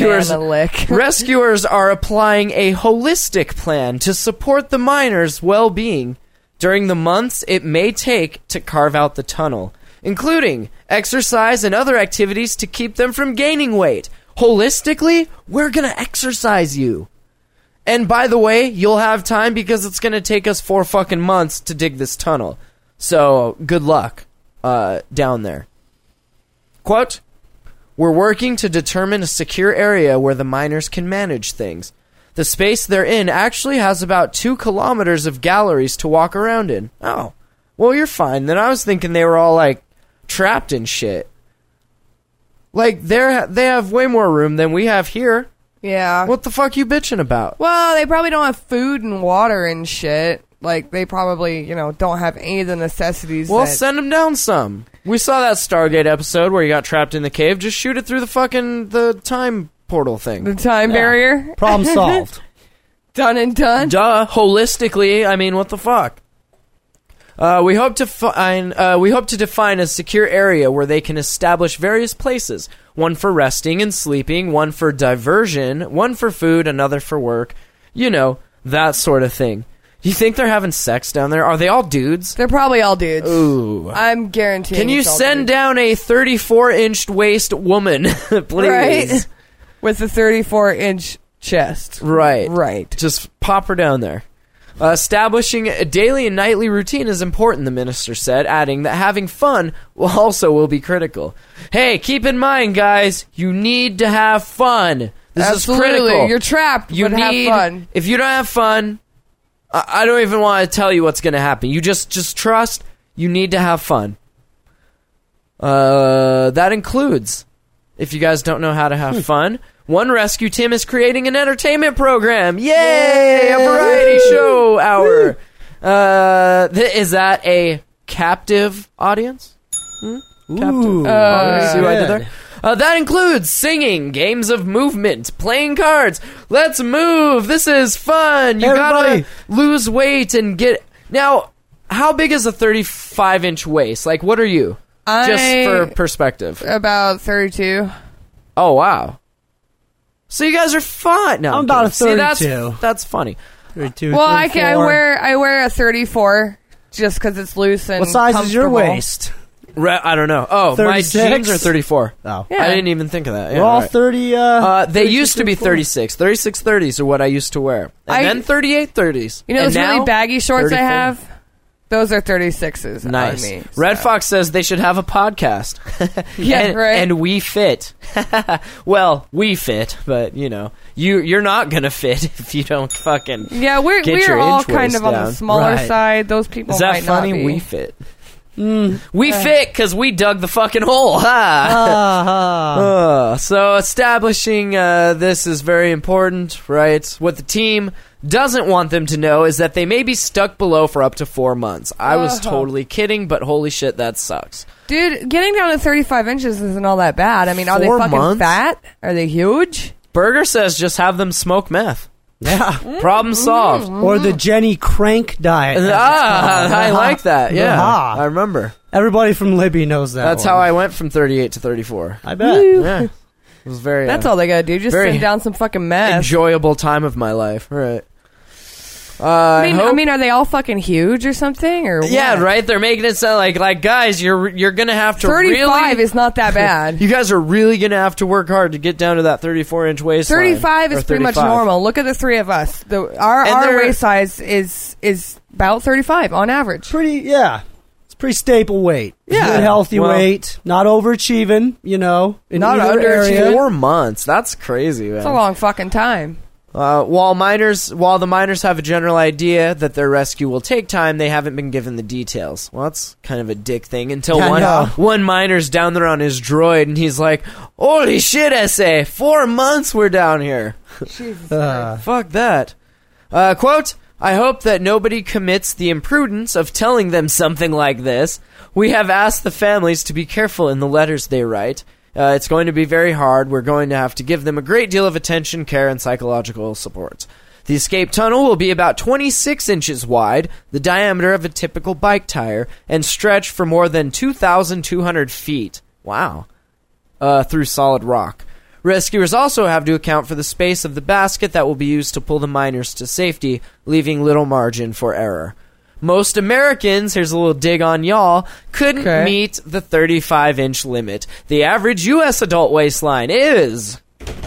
rescuers are applying a holistic plan to support the miners' well-being during the months it may take to carve out the tunnel, including exercise and other activities to keep them from gaining weight. Holistically, we're going to exercise you. And by the way, you'll have time because it's going to take us 4 fucking months to dig this tunnel. So, good luck down there. Quote, "We're working to determine a secure area where the miners can manage things. The space they're in actually has about 2 kilometers of galleries to walk around in." Oh, well, you're fine. Then I was thinking they were all, trapped in shit. They have way more room than we have here. Yeah. What the fuck you bitching about? Well, they probably don't have food and water and shit. They probably, don't have any of the necessities. Well, that- send them down some. We saw that Stargate episode where you got trapped in the cave. Just shoot it through the time portal thing. the time barrier. Problem solved. Done and done. Duh. Holistically, I mean, what the fuck? We hope to define a secure area where they can establish various places. One for resting and sleeping, one for diversion, one for food, another for work. That sort of thing. Do you think they're having sex down there? Are they all dudes? They're probably all dudes. Ooh. I'm guaranteeing. Can you it's all send dudes. down a 34-inch waist woman, please? Right? With a 34-inch chest. Right. Right. Just pop her down there. Establishing a daily and nightly routine is important, the minister said, adding that having fun will be critical. Hey, keep in mind, guys, you need to have fun. This Absolutely. is critical. You're trapped, but have fun. If you don't have fun, I don't even want to tell you what's going to happen. You just trust. You need to have fun. That includes, if you guys don't know how to have fun, One rescue team is creating an entertainment program. Yay! A variety show hour. Is that a captive audience? Ooh, See what I did good. there? That includes singing, games of movement, playing cards. Let's move. This is fun. You Everybody. gotta lose weight and get... Now, how big is a 35-inch waist? Like, what are you? Just for perspective. About 32. Oh, wow. So you guys are fine. No, I'm about kidding. a See, 32. that's funny. 32, Well, I 34. wear a 34 just because it's loose and What size is your comfortable. waist? I don't know. Oh, my 36? jeans are 34. Oh. Yeah. I didn't even think of that. Yeah, We're all right. 30. They 36, used to be 34. 36. 36 30s are what I used to wear. And then 38 30s. You know and those really now, baggy shorts 34. I have? Those are 36s Nice. on me. Red so. Fox says they should have a podcast. Yeah, and, right. And we fit. Well, we fit, but you know, you're not gonna fit if you don't fucking. Yeah, we're your all inch kind waist of on down. the smaller Right. side. Those people Is that might funny? not be. We fit. We fit because we dug the fucking hole. Ha! So establishing this is very important, right? What the team doesn't want them to know is that they may be stuck below for up to 4 months. I was totally kidding, but holy shit, that sucks. Dude, getting down to 35 inches isn't all that bad. I mean, are they 4 fucking months? fat? Are they huge? Burger says just have them smoke meth. Yeah. Problem solved. Or the Jenny Crank diet. I like that. Yeah, Aha. I remember. Everybody from Libby knows that. That's one. how I went from 38 to 34. I bet. Yeah, it was very. That's all they gotta do. Just very send down some fucking meth. enjoyable time of my life. Right. I hope- mean, are they all fucking huge or something? Or yeah, what? right. They're making it sound like guys, you're gonna have to 35 really. is not that bad. You guys are really gonna have to work hard to get down to that 34-inch waistline. 35 is Or pretty much 35. normal. Look at the three of us. Our they're- waist size is about 35 on average. Pretty, yeah. It's pretty staple weight. Yeah. Good, healthy Well- weight. Not overachieving, you know. In Not either underachieving. area. 4 months. That's crazy, man. It's a long fucking time. While the miners have a general idea that their rescue will take time, they haven't been given the details. Well, that's kind of a dick thing until Yeah, I know. one miner's down there on his droid and he's like, "Holy shit, SA! 4 months we're down here." Fuck that. Quote, "I hope that nobody commits the imprudence of telling them something like this. We have asked the families to be careful in the letters they write. It's going to be very hard. We're going to have to give them a great deal of attention, care, and psychological support. The escape tunnel will be about 26 inches wide, the diameter of a typical bike tire, and stretch for more than 2,200 feet. Wow. Through solid rock. Rescuers also have to account for the space of the basket that will be used to pull the miners to safety, leaving little margin for error. Most Americans, here's a little dig on y'all, couldn't Okay. meet the 35-inch limit. The average U.S. adult waistline is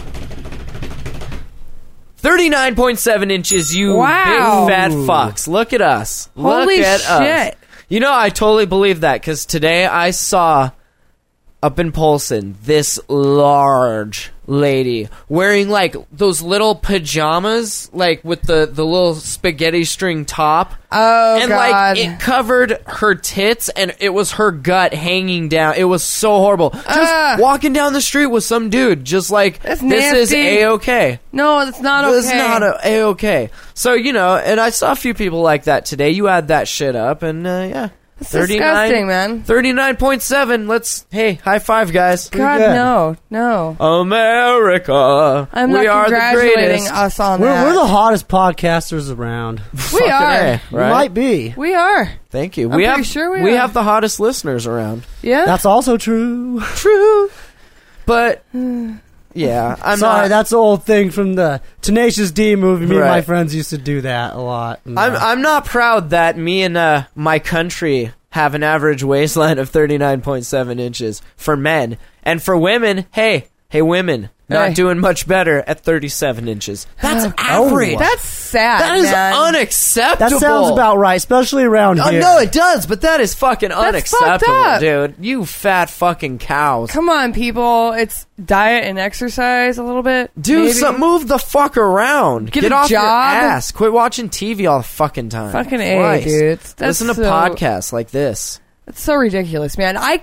39.7 inches, you Wow. big fat fucks. Look at us. Holy Look at us. shit. You know, I totally believe that, because today I saw up in Polson this large lady wearing like those little pajamas, like with the little spaghetti string top. Oh, And God. like it covered her tits and it was her gut hanging down. It was so horrible. Just walking down the street with some dude, just like, That's this is nasty. A-okay. No, it's not okay. It's not A-okay. So, you know, and I saw a few people like that today. You add that shit up and, yeah. It's disgusting, man. 39.7. Let's, hey, high five, guys. God, good. no. America. I'm we not are the congratulating greatest. us on We're that. the hottest podcasters around. We Fucking are. A, We right? might be. We are. Thank you. I'm pretty sure we are. have the hottest listeners around. Yeah. That's also true. True. But, yeah. I'm Sorry, not, that's the old thing from the Tenacious D movie. Me and my Right. friends used to do that a lot. And, I'm not proud that me and my country have an average waistline of 39.7 inches for men. And for women, hey women, not Hey. doing much better at 37 inches. That's average. That's sad, That is man. unacceptable. that sounds about right, especially around Oh, here. no, it does, but that is fucking unacceptable, fucked up. dude. You fat fucking cows. Come on, people. It's diet and exercise a little bit. Do maybe. some, move the fuck around. Get a off your job. ass. Quit watching TV all the fucking time. Fucking A, Christ. dude. That's Listen to so- podcasts like this. It's so ridiculous, man. I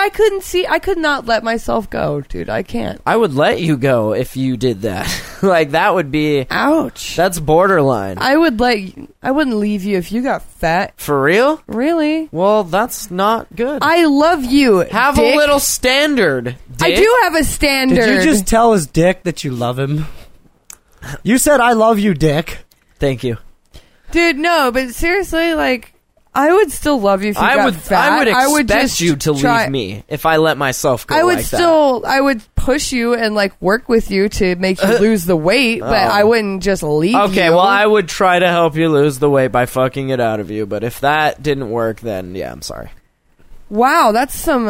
could not let myself go, dude. I can't. I would let you go if you did that. Like, that would be... Ouch. That's borderline. I wouldn't leave you if you got fat. For real? Really? Well, that's not good. I love you, Have Dick. a little standard, Dick. I do have a standard. Did you just tell his dick that you love him? You said, I love you, Dick. Thank you. Dude, no, but seriously, like, I would still love you if you got fat. I would expect just you to leave me if I let myself go I would like I would push you and, like, work with you to make you lose the weight, but I wouldn't just leave you. Okay, well, I would try to help you lose the weight by fucking it out of you, but if that didn't work, then, yeah, I'm sorry. Wow, that's some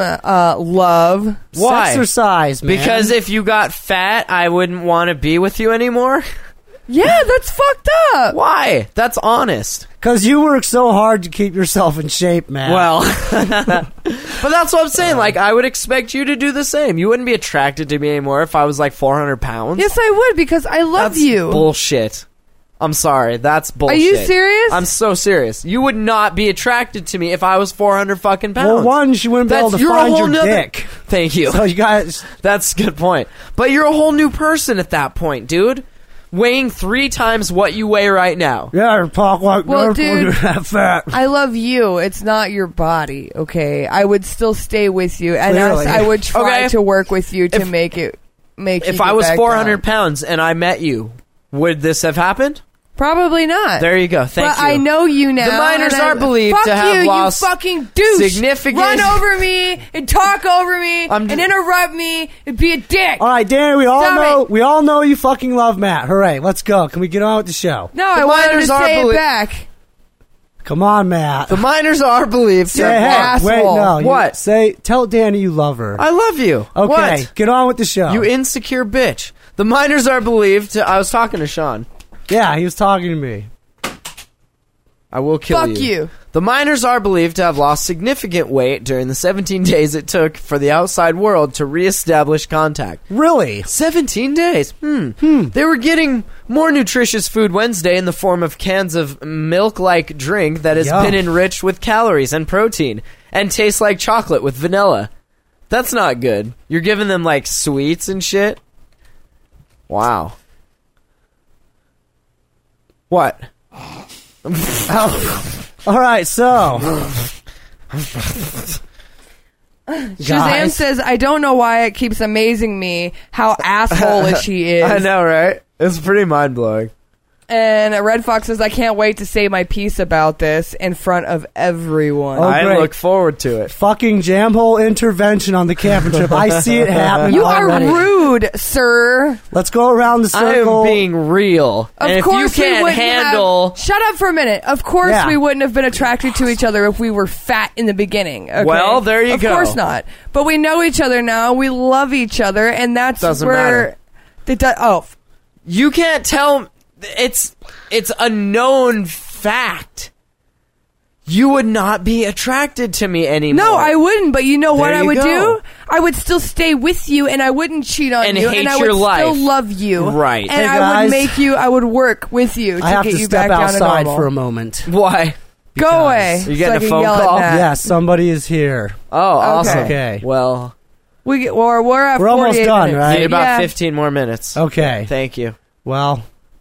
love. Why? Exercise, man. Because if you got fat, I wouldn't want to be with you anymore? Yeah, that's fucked up. Why? That's honest. Because you work so hard to keep yourself in shape, man. Well, but that's what I'm saying. Like, I would expect you to do the same. You wouldn't be attracted to me anymore if I was like 400 pounds. Yes, I would, because I love That's you. bullshit. I'm sorry. That's bullshit. Are you serious? I'm so serious. You would not be attracted to me if I was 400 fucking pounds. well, one, she wouldn't be able to you're a find whole your nother- dick. Thank you. So you guys... That's a good point. But you're a whole new person at that point, dude. Weighing 3 times what you weigh right now. Yeah, talk like Well, this when dude, you're that fat. I love you. It's not your body, okay? I would still stay with you, and Clearly. I would try Okay. to work with you to If- make you If I get was back 400 down. pounds and I met you, would this have happened? Probably not. There you go. Thank but you. I know you now. The miners and I- are believed Fuck to have you, lost you fucking douche. significant- Run over me and talk over me I'm and just- interrupt me and be a dick. All right, Danny, we Stop all know you fucking love Matt. Hooray, let's go. Can we get on with the show? No, The I wanted to miners are say it belie- back. Come on, Matt. The miners are believed to Say, have hey, lost. wait, asshole. no. What? Tell Danny you love her. I love you. Okay, What? get on with the show. You insecure bitch. The miners are believed to... I was talking to Sean. Yeah, he was talking to me. I will kill Fuck you. The miners are believed to have lost significant weight during the 17 days it took for the outside world to reestablish contact. Really? 17 days. They were getting more nutritious food Wednesday in the form of cans of milk-like drink that has Yum. been enriched with calories and protein and tastes like chocolate with vanilla. That's not good. You're giving them, like, sweets and shit? Wow. What? All right, so Shazam Guys. says, I don't know why it keeps amazing me how asshole-ish he is. I know, right? It's pretty mind-blowing. And Red Fox says, I can't wait to say my piece about this in front of everyone. Oh, I great. look forward to it. fucking jam hole intervention on the camping trip. I see it happening You are already. rude, sir. Let's go around the I circle. am being real. Of and if course you we can't wouldn't handle... have... Shut up for a minute. Of course Yeah. we wouldn't have been attracted to each other if we were fat in the beginning. Okay? Well, there you go. Of course not. But we know each other now. We love each other, and that's Doesn't where... matter. You can't tell... It's a known fact. You would not be attracted to me anymore. No, I wouldn't. But you know what There I you would go. do? I would still stay with you, and I wouldn't cheat on And you, hate and I your would life. still love you. Right. And Hey, I guys. would make you. I would work with you to I have get to you step back down to outside normal. for a moment. Why? Go away. You getting so I a can phone yell at call? Matt. Yes, somebody is here. Oh, awesome. Okay. Well, We're at We're almost 48 done, minutes. right? need about Yeah. 15 more minutes. Okay. Thank you. Well,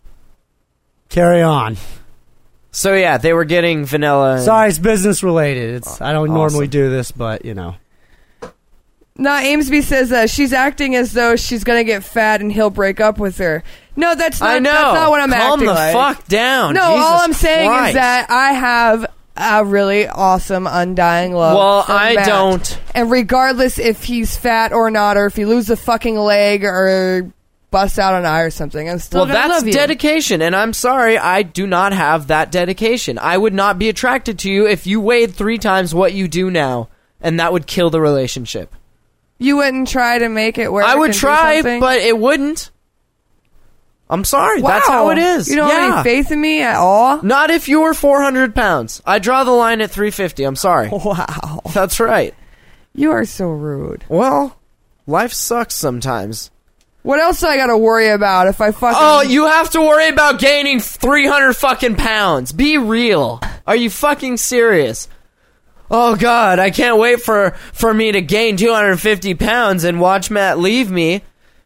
carry on. So yeah, they were getting vanilla. Sorry, it's business related. I don't Awesome. normally do this, but you know. No, Amesby says she's acting as though she's gonna get fat and he'll break up with her. No, that's not. I know. That's not what I'm Calm acting the like. fuck down. No, Jesus all I'm saying Christ. is that I have a really awesome, undying love. Well, for I Matt. don't. And regardless if he's fat or not, or if he loses a fucking leg or busts out an eye or something, I'm still Well, gonna that's love you. dedication, and I'm sorry, I do not have that dedication. I would not be attracted to you if you weighed 3 times what you do now, and that would kill the relationship. You wouldn't try to make it work. I would and do try, something? but it wouldn't. I'm sorry, wow. that's how it is. You don't yeah. have any faith in me at all. Not if you were 400 pounds. I draw the line at 350. I'm sorry. Wow, That's right. you are so rude. Well, life sucks sometimes. What else do I got to worry about if I fucking? Oh, you have to worry about gaining 300 fucking pounds. Be real. Are you fucking serious? oh God, I can't wait for me to gain 250 pounds and watch Matt leave me.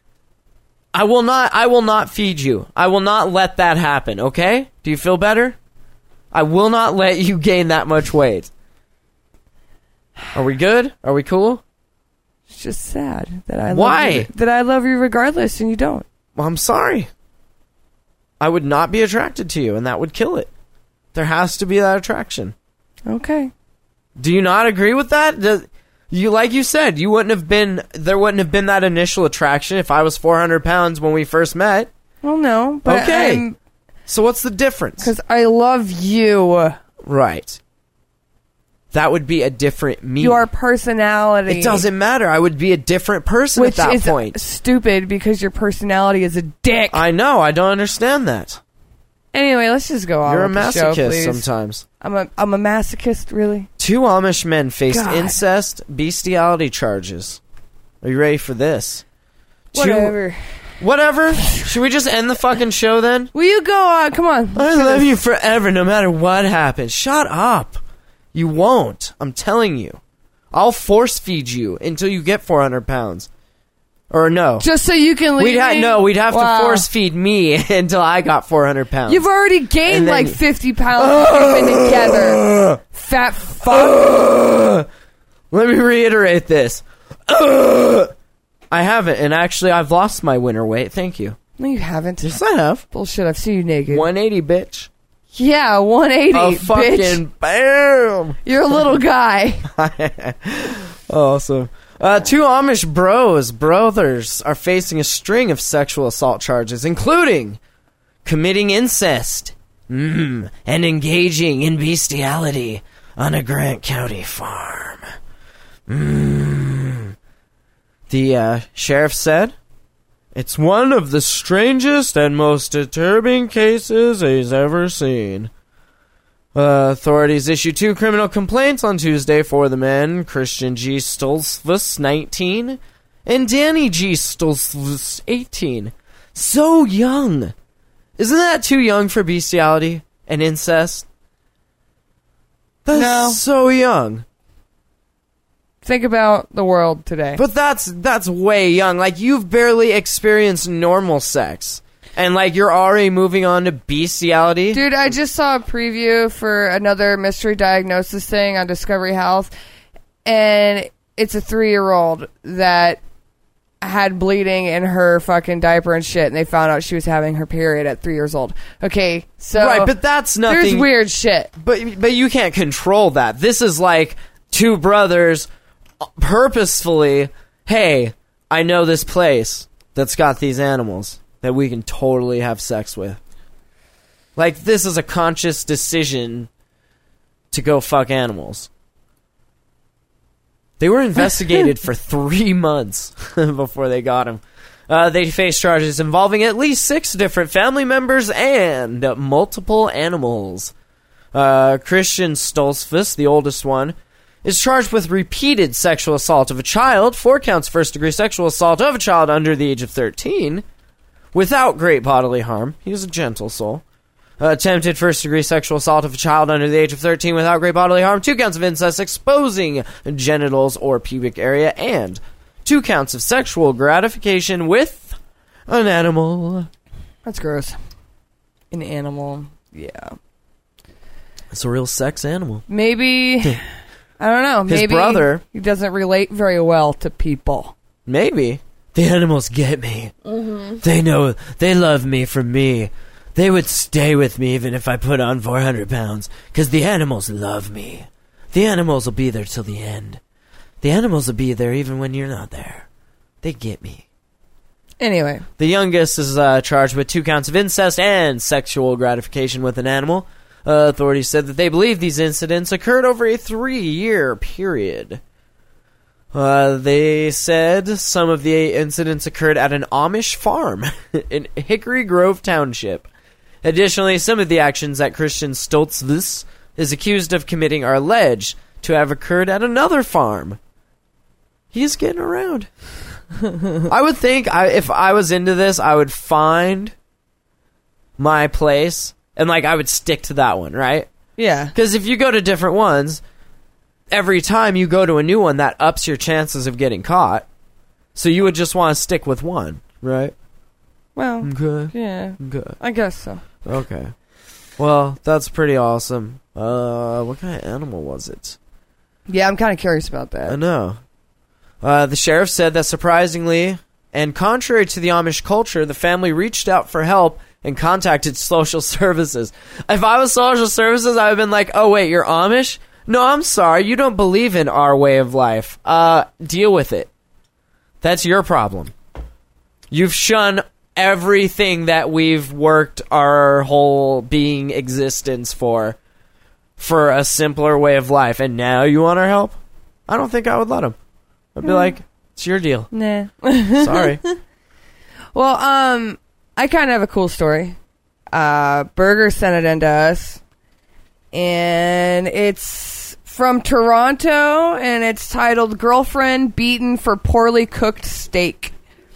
I will not feed you. I will not let that happen, okay? Do you feel better? I will not let you gain that much weight. Are we good? Are we cool? It's just sad that I Why? love you, that I love you regardless and you don't. Well, I'm sorry. I would not be attracted to you, and that would kill it. There has to be that attraction. Okay. Do you not agree with that? You, like you said, there wouldn't have been that initial attraction if I was 400 pounds when we first met. Well, no. But Okay. So what's the difference? Because I love you. Right. That would be a different me. Your personality. It doesn't matter. I would be a different person Which at that is point. stupid because your personality is a dick. I know. I don't understand that. Anyway, let's just go on. You're a with the show, masochist please. sometimes. I'm a masochist, really. 2 Amish men faced God. incest, bestiality charges. Are you ready for this? Whatever. Should we just end the fucking show then? Will you go on? Come on. I love you forever no matter what happens. Shut up. You won't. I'm telling you. I'll force feed you until you get 400 pounds. Or no. Just so you can leave We'd have Wow. to force feed me until I got 400 pounds. You've already gained And then- like 50 pounds since we've been together. Fat fuck. Let me reiterate this. I haven't, and actually I've lost my winter weight. Thank you. No, you haven't. Yes, I have. Bullshit, I've seen you naked. 180, bitch. Yeah, 180, A fucking bitch. bam. You're a little guy. Awesome. 2 Amish brothers, are facing a string of sexual assault charges, including committing incest and engaging in bestiality on a Grant County farm. The sheriff said, "It's one of the strangest and most disturbing cases he's ever seen." Authorities issued 2 criminal complaints on Tuesday for the men, Christian G. Stolzfus, 19, and Danny G. Stolzfus, 18. So young. Isn't that too young for bestiality and incest? That's No. so young. Think about the world today. But that's way young. Like, you've barely experienced normal sex. And, like, you're already moving on to bestiality. Dude, I just saw a preview for another mystery diagnosis thing on Discovery Health, and it's a 3-year-old that had bleeding in her fucking diaper and shit, and they found out she was having her period at 3 years old. Okay, so... Right, but that's nothing... There's weird shit. But you can't control that. This is like 2 brothers purposefully, hey, I know this place that's got these animals that we can totally have sex with. Like, this is a conscious decision to go fuck animals. They were investigated for 3 months before they got him. They faced charges involving at least 6 different family members and multiple animals. Christian Stolzfus, the oldest one, is charged with repeated sexual assault of a child, 4 counts first-degree sexual assault of a child under the age of 13, without great bodily harm. He was a gentle soul. Attempted first-degree sexual assault of a child under the age of 13 without great bodily harm, 2 counts of incest exposing genitals or pubic area, and 2 counts of sexual gratification with an animal. That's gross. An animal. Yeah. It's a real sex animal. Maybe... I don't know. His Maybe brother... he doesn't relate very well to people. Maybe. The animals get me. They know, they love me for me. They would stay with me even if I put on 400 pounds, because the animals love me. The animals will be there till the end. The animals will be there even when you're not there. They get me. Anyway. The youngest is charged with 2 counts of incest and sexual gratification with an animal. Authorities said that they believe these incidents occurred over a 3-year period. They said some of the incidents occurred at an Amish farm in Hickory Grove Township. Additionally, some of the actions that Christian Stolzfus is accused of committing are alleged to have occurred at another farm. He's getting around. I would think if I was into this, I would find my place and, like, I would stick to that one, right? Yeah. Because if you go to different ones, every time you go to a new one, that ups your chances of getting caught. So you would just want to stick with one, right? Well, Okay. yeah, Okay. I guess so. Okay. Well, that's pretty awesome. What kind of animal was it? Yeah, I'm kind of curious about I that. know. The sheriff said that surprisingly, and contrary to the Amish culture, the family reached out for help and contacted social services. If I was social services, I would have been like, oh, wait, you're Amish? No, I'm sorry. You don't believe in our way of life. Deal with it. That's your problem. You've shunned everything that we've worked our whole being existence for a simpler way of life, and now you want our help? I don't think I would let him. I'd be like, it's your deal. Nah. Sorry. Well, I kind of have a cool story. Burger sent it in to us, and it's from Toronto, and it's titled "Girlfriend Beaten for Poorly Cooked Steak."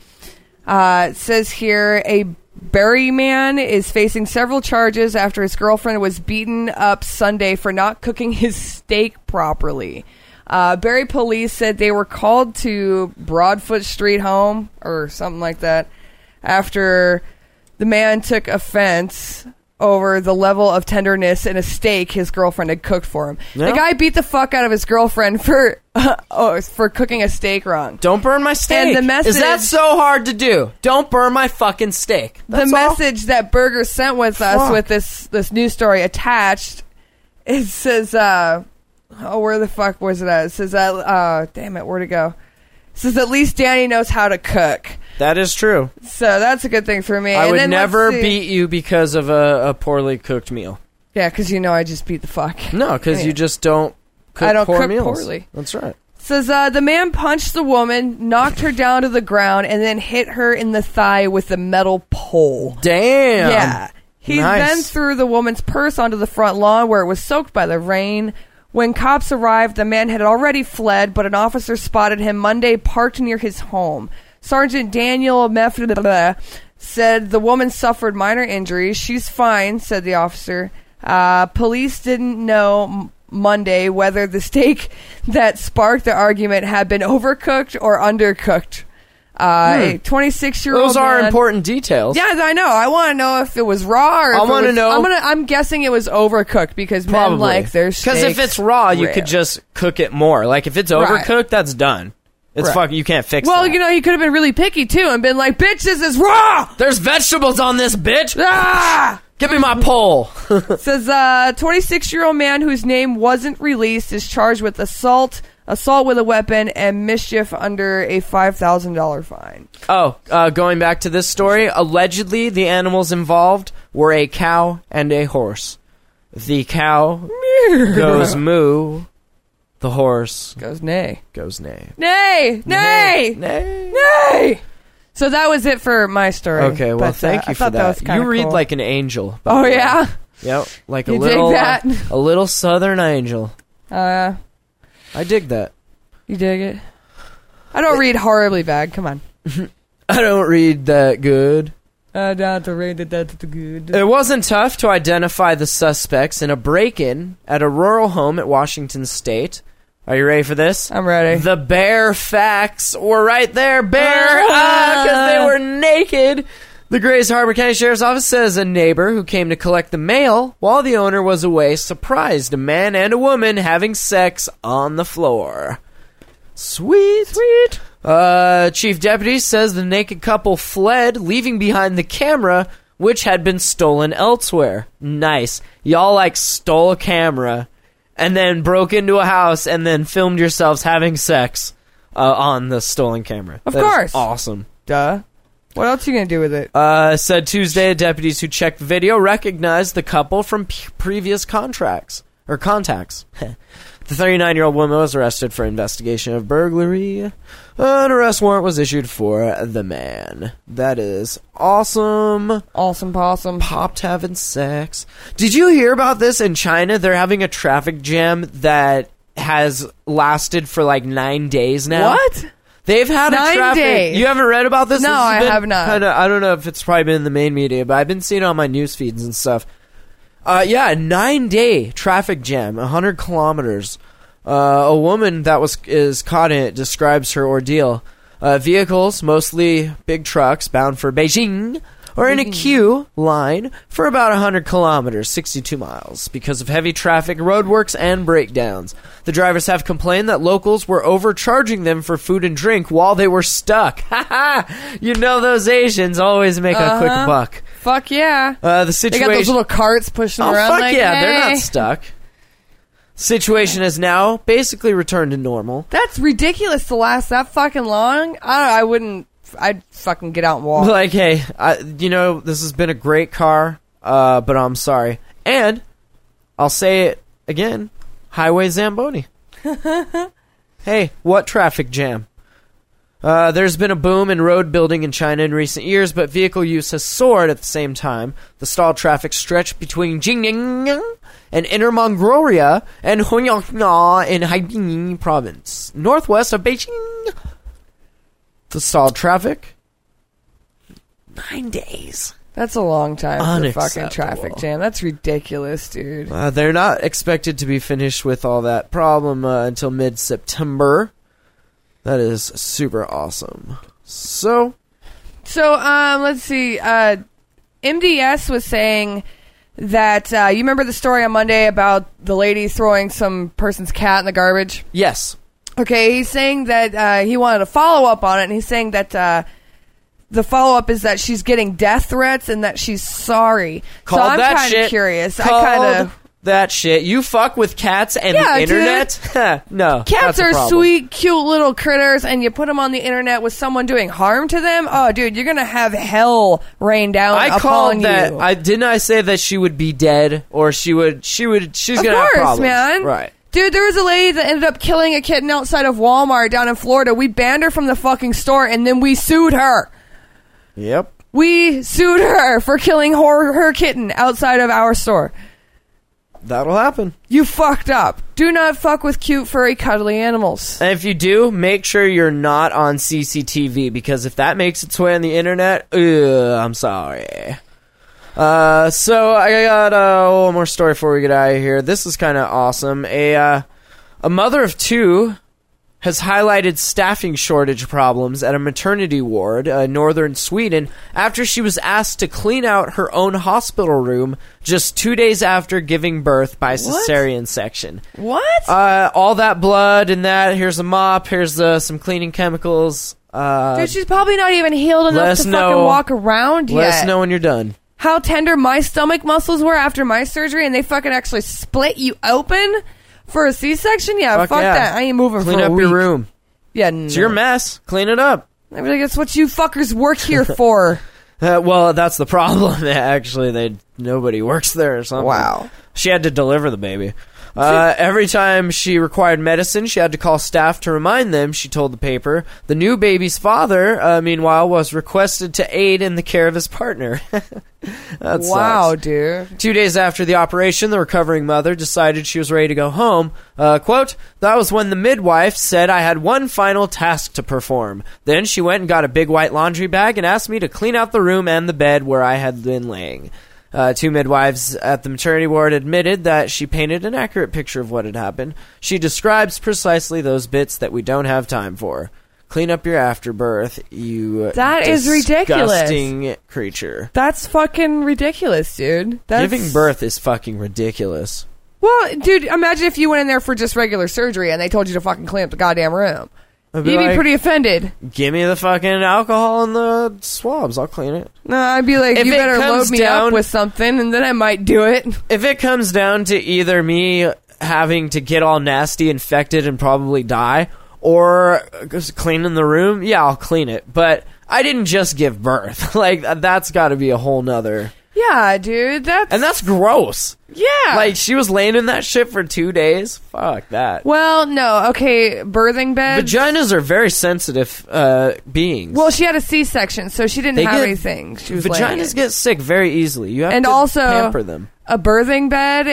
It says here, a Barrie man is facing several charges after his girlfriend was beaten up Sunday for not cooking his steak properly. Barrie police said they were called to Broadfoot Street home, or something like that, after the man took offense over the level of tenderness in a steak his girlfriend had cooked for him. Yeah. The guy beat the fuck out of his girlfriend for cooking a steak wrong. Don't burn my steak. And the message- Is that so hard to do? Don't burn my fucking steak. That's The all. message that Burger sent with us Fuck. with this news story attached, it says, where the fuck was it at? It says, damn it, where'd it go? It says, at least Danny knows how to cook. That is true. So that's a good thing for me. I And would then never let's see. beat you because of a poorly cooked meal. Yeah, because you know I just beat the fuck. No, because Yeah. you just don't cook I don't poor cook meals. poorly. That's right. Says the man punched the woman, knocked her down to the ground, and then hit her in the thigh with a metal pole. Damn. Yeah. He Nice. then threw the woman's purse onto the front lawn where it was soaked by the rain. When cops arrived, the man had already fled, but an officer spotted him Monday parked near his home. Sergeant Daniel Mefford said the woman suffered minor injuries. She's fine, said the officer. Police didn't know Monday whether the steak that sparked the argument had been overcooked or undercooked. A 26-year-old Those are man- important details. Yeah, I know. I want to know if it was raw or if I it wanna was- know- I'm guessing it was overcooked because men Probably. like their Because if steaks it's raw, you rare. could just cook it more. Like, if it's Right. overcooked, that's done. It's Right. fucking, you can't fix Well, that. you know, he could have been really picky too and been like, "Bitch, this is raw." There's vegetables on this, bitch. Ah! Give me my pole. Says 26-year-old man whose name wasn't released is charged with assault with a weapon, and mischief under a $5,000 fine. Going back to this story, allegedly the animals involved were a cow and a horse. The cow goes moo. The horse Goes nay. goes neigh. Nay! Nay! Neigh. Nay! So that was it for my story. Okay, well, But, thank I you for thought that. was kinda You read cool. like an angel. by Oh, the way. yeah? Yep, like a You dig little, that? a little southern angel. Uh, I dig that. you dig it? I don't read horribly bad. Come on. I don't read that good. I don't read it that good. It wasn't tough to identify the suspects in a break-in at a rural home at Washington State. Are you ready for this? I'm ready. The bare facts were right there, bare, because they were naked. The Grays Harbor County Sheriff's Office says a neighbor who came to collect the mail while the owner was away surprised a man and a woman having sex on the floor. Sweet. Chief Deputy says the naked couple fled, leaving behind the camera, which had been stolen elsewhere. Nice. Y'all, like, stole a camera and then broke into a house and then filmed yourselves having sex on the stolen camera. Of That is course. awesome. Duh. What else are you going to do with it? Said Tuesday, deputies who checked the video recognized the couple from previous contacts. The 39-year-old woman was arrested for investigation of burglary. An arrest warrant was issued for the man. That is awesome. Awesome possum. Popped having sex. Did you hear about this in China? They're having a traffic jam that has lasted for like 9 days now. What? They've had 9 a traffic. days? You haven't read about this? No, This has I been have not. Kinda, I don't know if it's probably been in the main media, but I've been seeing it on my news feeds and stuff. Yeah, a 9-day traffic jam, 100 kilometers. A woman that is caught in it describes her ordeal. Vehicles, mostly big trucks, bound for Beijing, are in a queue line for about 100 kilometers, 62 miles, because of heavy traffic, roadworks, and breakdowns. The drivers have complained that locals were overcharging them for food and drink while they were stuck. Ha ha! You know those Asians always make a quick buck. Fuck yeah. The situation... They got those little carts pushing around. Fuck like, yeah, hey. they're not stuck. Situation has now basically returned to normal. That's ridiculous to last that fucking long. I wouldn't. I'd fucking get out and walk. Like, hey, this has been a great car, but I'm sorry. And I'll say it again, Highway Zamboni. Hey, what traffic jam? There's been a boom in road building in China in recent years, but vehicle use has soared at the same time. The stalled traffic stretched between Jingning and Inner Mongolia and Hunyang in Haibin province, northwest of Beijing. The stalled traffic, 9 days. That's a long time for fucking Unacceptable. traffic jam. That's ridiculous, dude. They're not expected to be finished with all that problem until mid-September. That is super awesome. So let's see. MDS was saying that you remember the story on Monday about the lady throwing some person's cat in the garbage? yes, Okay, he's saying that he wanted a follow-up on it, and he's saying that the follow-up is that she's getting death threats and that she's sorry. called so I'm that kind shit. of curious. Called that shit. You fuck with cats and Yeah, the internet? No, Cats that's a are problem. sweet, cute little critters, and you put them on the internet with someone doing harm to them. Oh, dude, you're gonna have hell rain down I upon called you. that. Didn't I say that she would be dead, or she's gonna have Of course, problems, man. Right. Dude, there was a lady that ended up killing a kitten outside of Walmart down in Florida. We banned her from the fucking store, and then we sued her. Yep. We sued her for killing her kitten outside of our store. That'll happen. You fucked up. Do not fuck with cute, furry, cuddly animals. And if you do, make sure you're not on CCTV, because if that makes its way on the internet, I'm sorry. So I got one more story before we get out of here. This is kind of awesome. A mother of two has highlighted staffing shortage problems at a maternity ward in northern Sweden after she was asked to clean out her own hospital room just 2 days after giving birth by cesarean section. What? All that blood and that. Here's a mop. Here's some cleaning chemicals. Dude, she's probably not even healed let enough us to know- fucking walk around yet. Let us know when you're done. How tender my stomach muscles were after my surgery, and they fucking actually split you open for a C-section? Yeah, fuck yeah. that. I ain't moving Clean for a up week. your room. Yeah, no. It's your mess. Clean it up. I mean, that's what you fuckers work here for. Well, that's the problem. Actually, nobody works there or something. Wow. She had to deliver the baby. Every time she required medicine, she had to call staff to remind them, she told the paper. The new baby's father, meanwhile, was requested to aid in the care of his partner. That Wow, sucks. dude. 2 days after the operation, the recovering mother decided she was ready to go home. Quote, that was when the midwife said I had one final task to perform. Then she went and got a big white laundry bag and asked me to clean out the room and the bed where I had been laying. Two midwives at the maternity ward admitted that she painted an accurate picture of what had happened. She describes precisely those bits that we don't have time for. Clean up your afterbirth, you That is ridiculous. disgusting creature. That's fucking ridiculous, dude. Giving birth is fucking ridiculous. Well, dude, imagine if you went in there for just regular surgery and they told you to fucking clean up the goddamn room. I'd You'd be like, pretty offended. give me the fucking alcohol and the swabs. I'll clean it. No, I'd be like, If you it better comes load me down- up with something, and then I might do it. If it comes down to either me having to get all nasty, infected, and probably die, or just cleaning the room, yeah, I'll clean it. But I didn't just give birth. Like, that's got to be a whole nother... Yeah, dude, And that's gross. yeah. Like, she was laying in that shit for 2 days? Fuck that. Well, no, okay, birthing beds. Vaginas are very sensitive beings. Well, she had a C-section, so she didn't They have get- anything. She was laying Vaginas in. get sick very easily. You have And to also- pamper them. A birthing bed,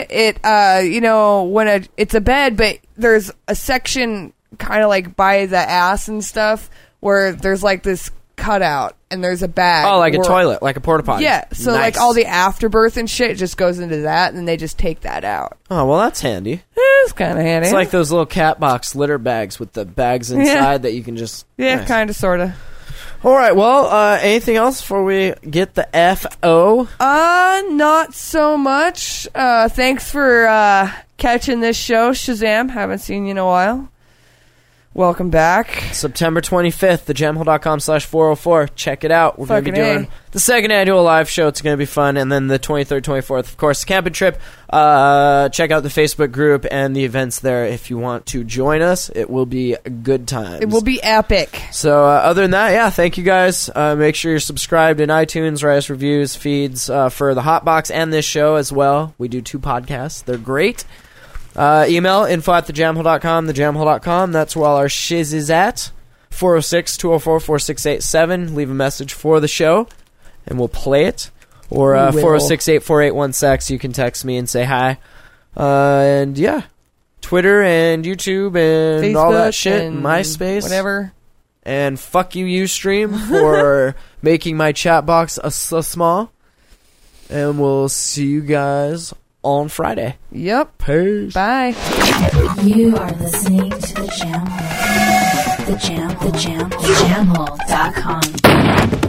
it's a bed, but there's a section kind of like by the ass and stuff where there's like this cutout, and there's a bag. Oh, like a where- toilet, like a porta potty. Yeah, so Nice. like all the afterbirth and shit just goes into that, and then they just take that out. Oh, well, that's handy. It's kind of handy. It's like those little cat box litter bags with the bags inside that you can just... yeah, Nice. kind of, sort of. All right, well, anything else before we get the FO? Not so much. Thanks for catching this show, Shazam. Haven't seen you in a while. Welcome back. September 25th, thejamhole.com/404. Check it out. We're going to be Fucking doing the second annual live show. It's going to be fun. And then the 23rd, 24th, of course, the camping trip. Check out the Facebook group and the events there if you want to join us. It will be good times. It will be epic. So other than that, yeah, thank you guys. Make sure you're subscribed in iTunes, write us reviews, feeds for the Hotbox and this show as well. We do 2 podcasts. They're great. Email info@thejamhole.com, thejamhole.com. That's where all our shiz is at. 406-204-4687. Leave a message for the show, and we'll play it. Or 406-848-16. You can text me and say hi. And yeah, Twitter and YouTube and Facebook all that shit. and MySpace. whatever. And fuck you, Ustream, for making my chat box so small. And we'll see you guys on Friday. Yep. Peace. Bye. You are listening to The Jam Hole. The Jam Hole.com.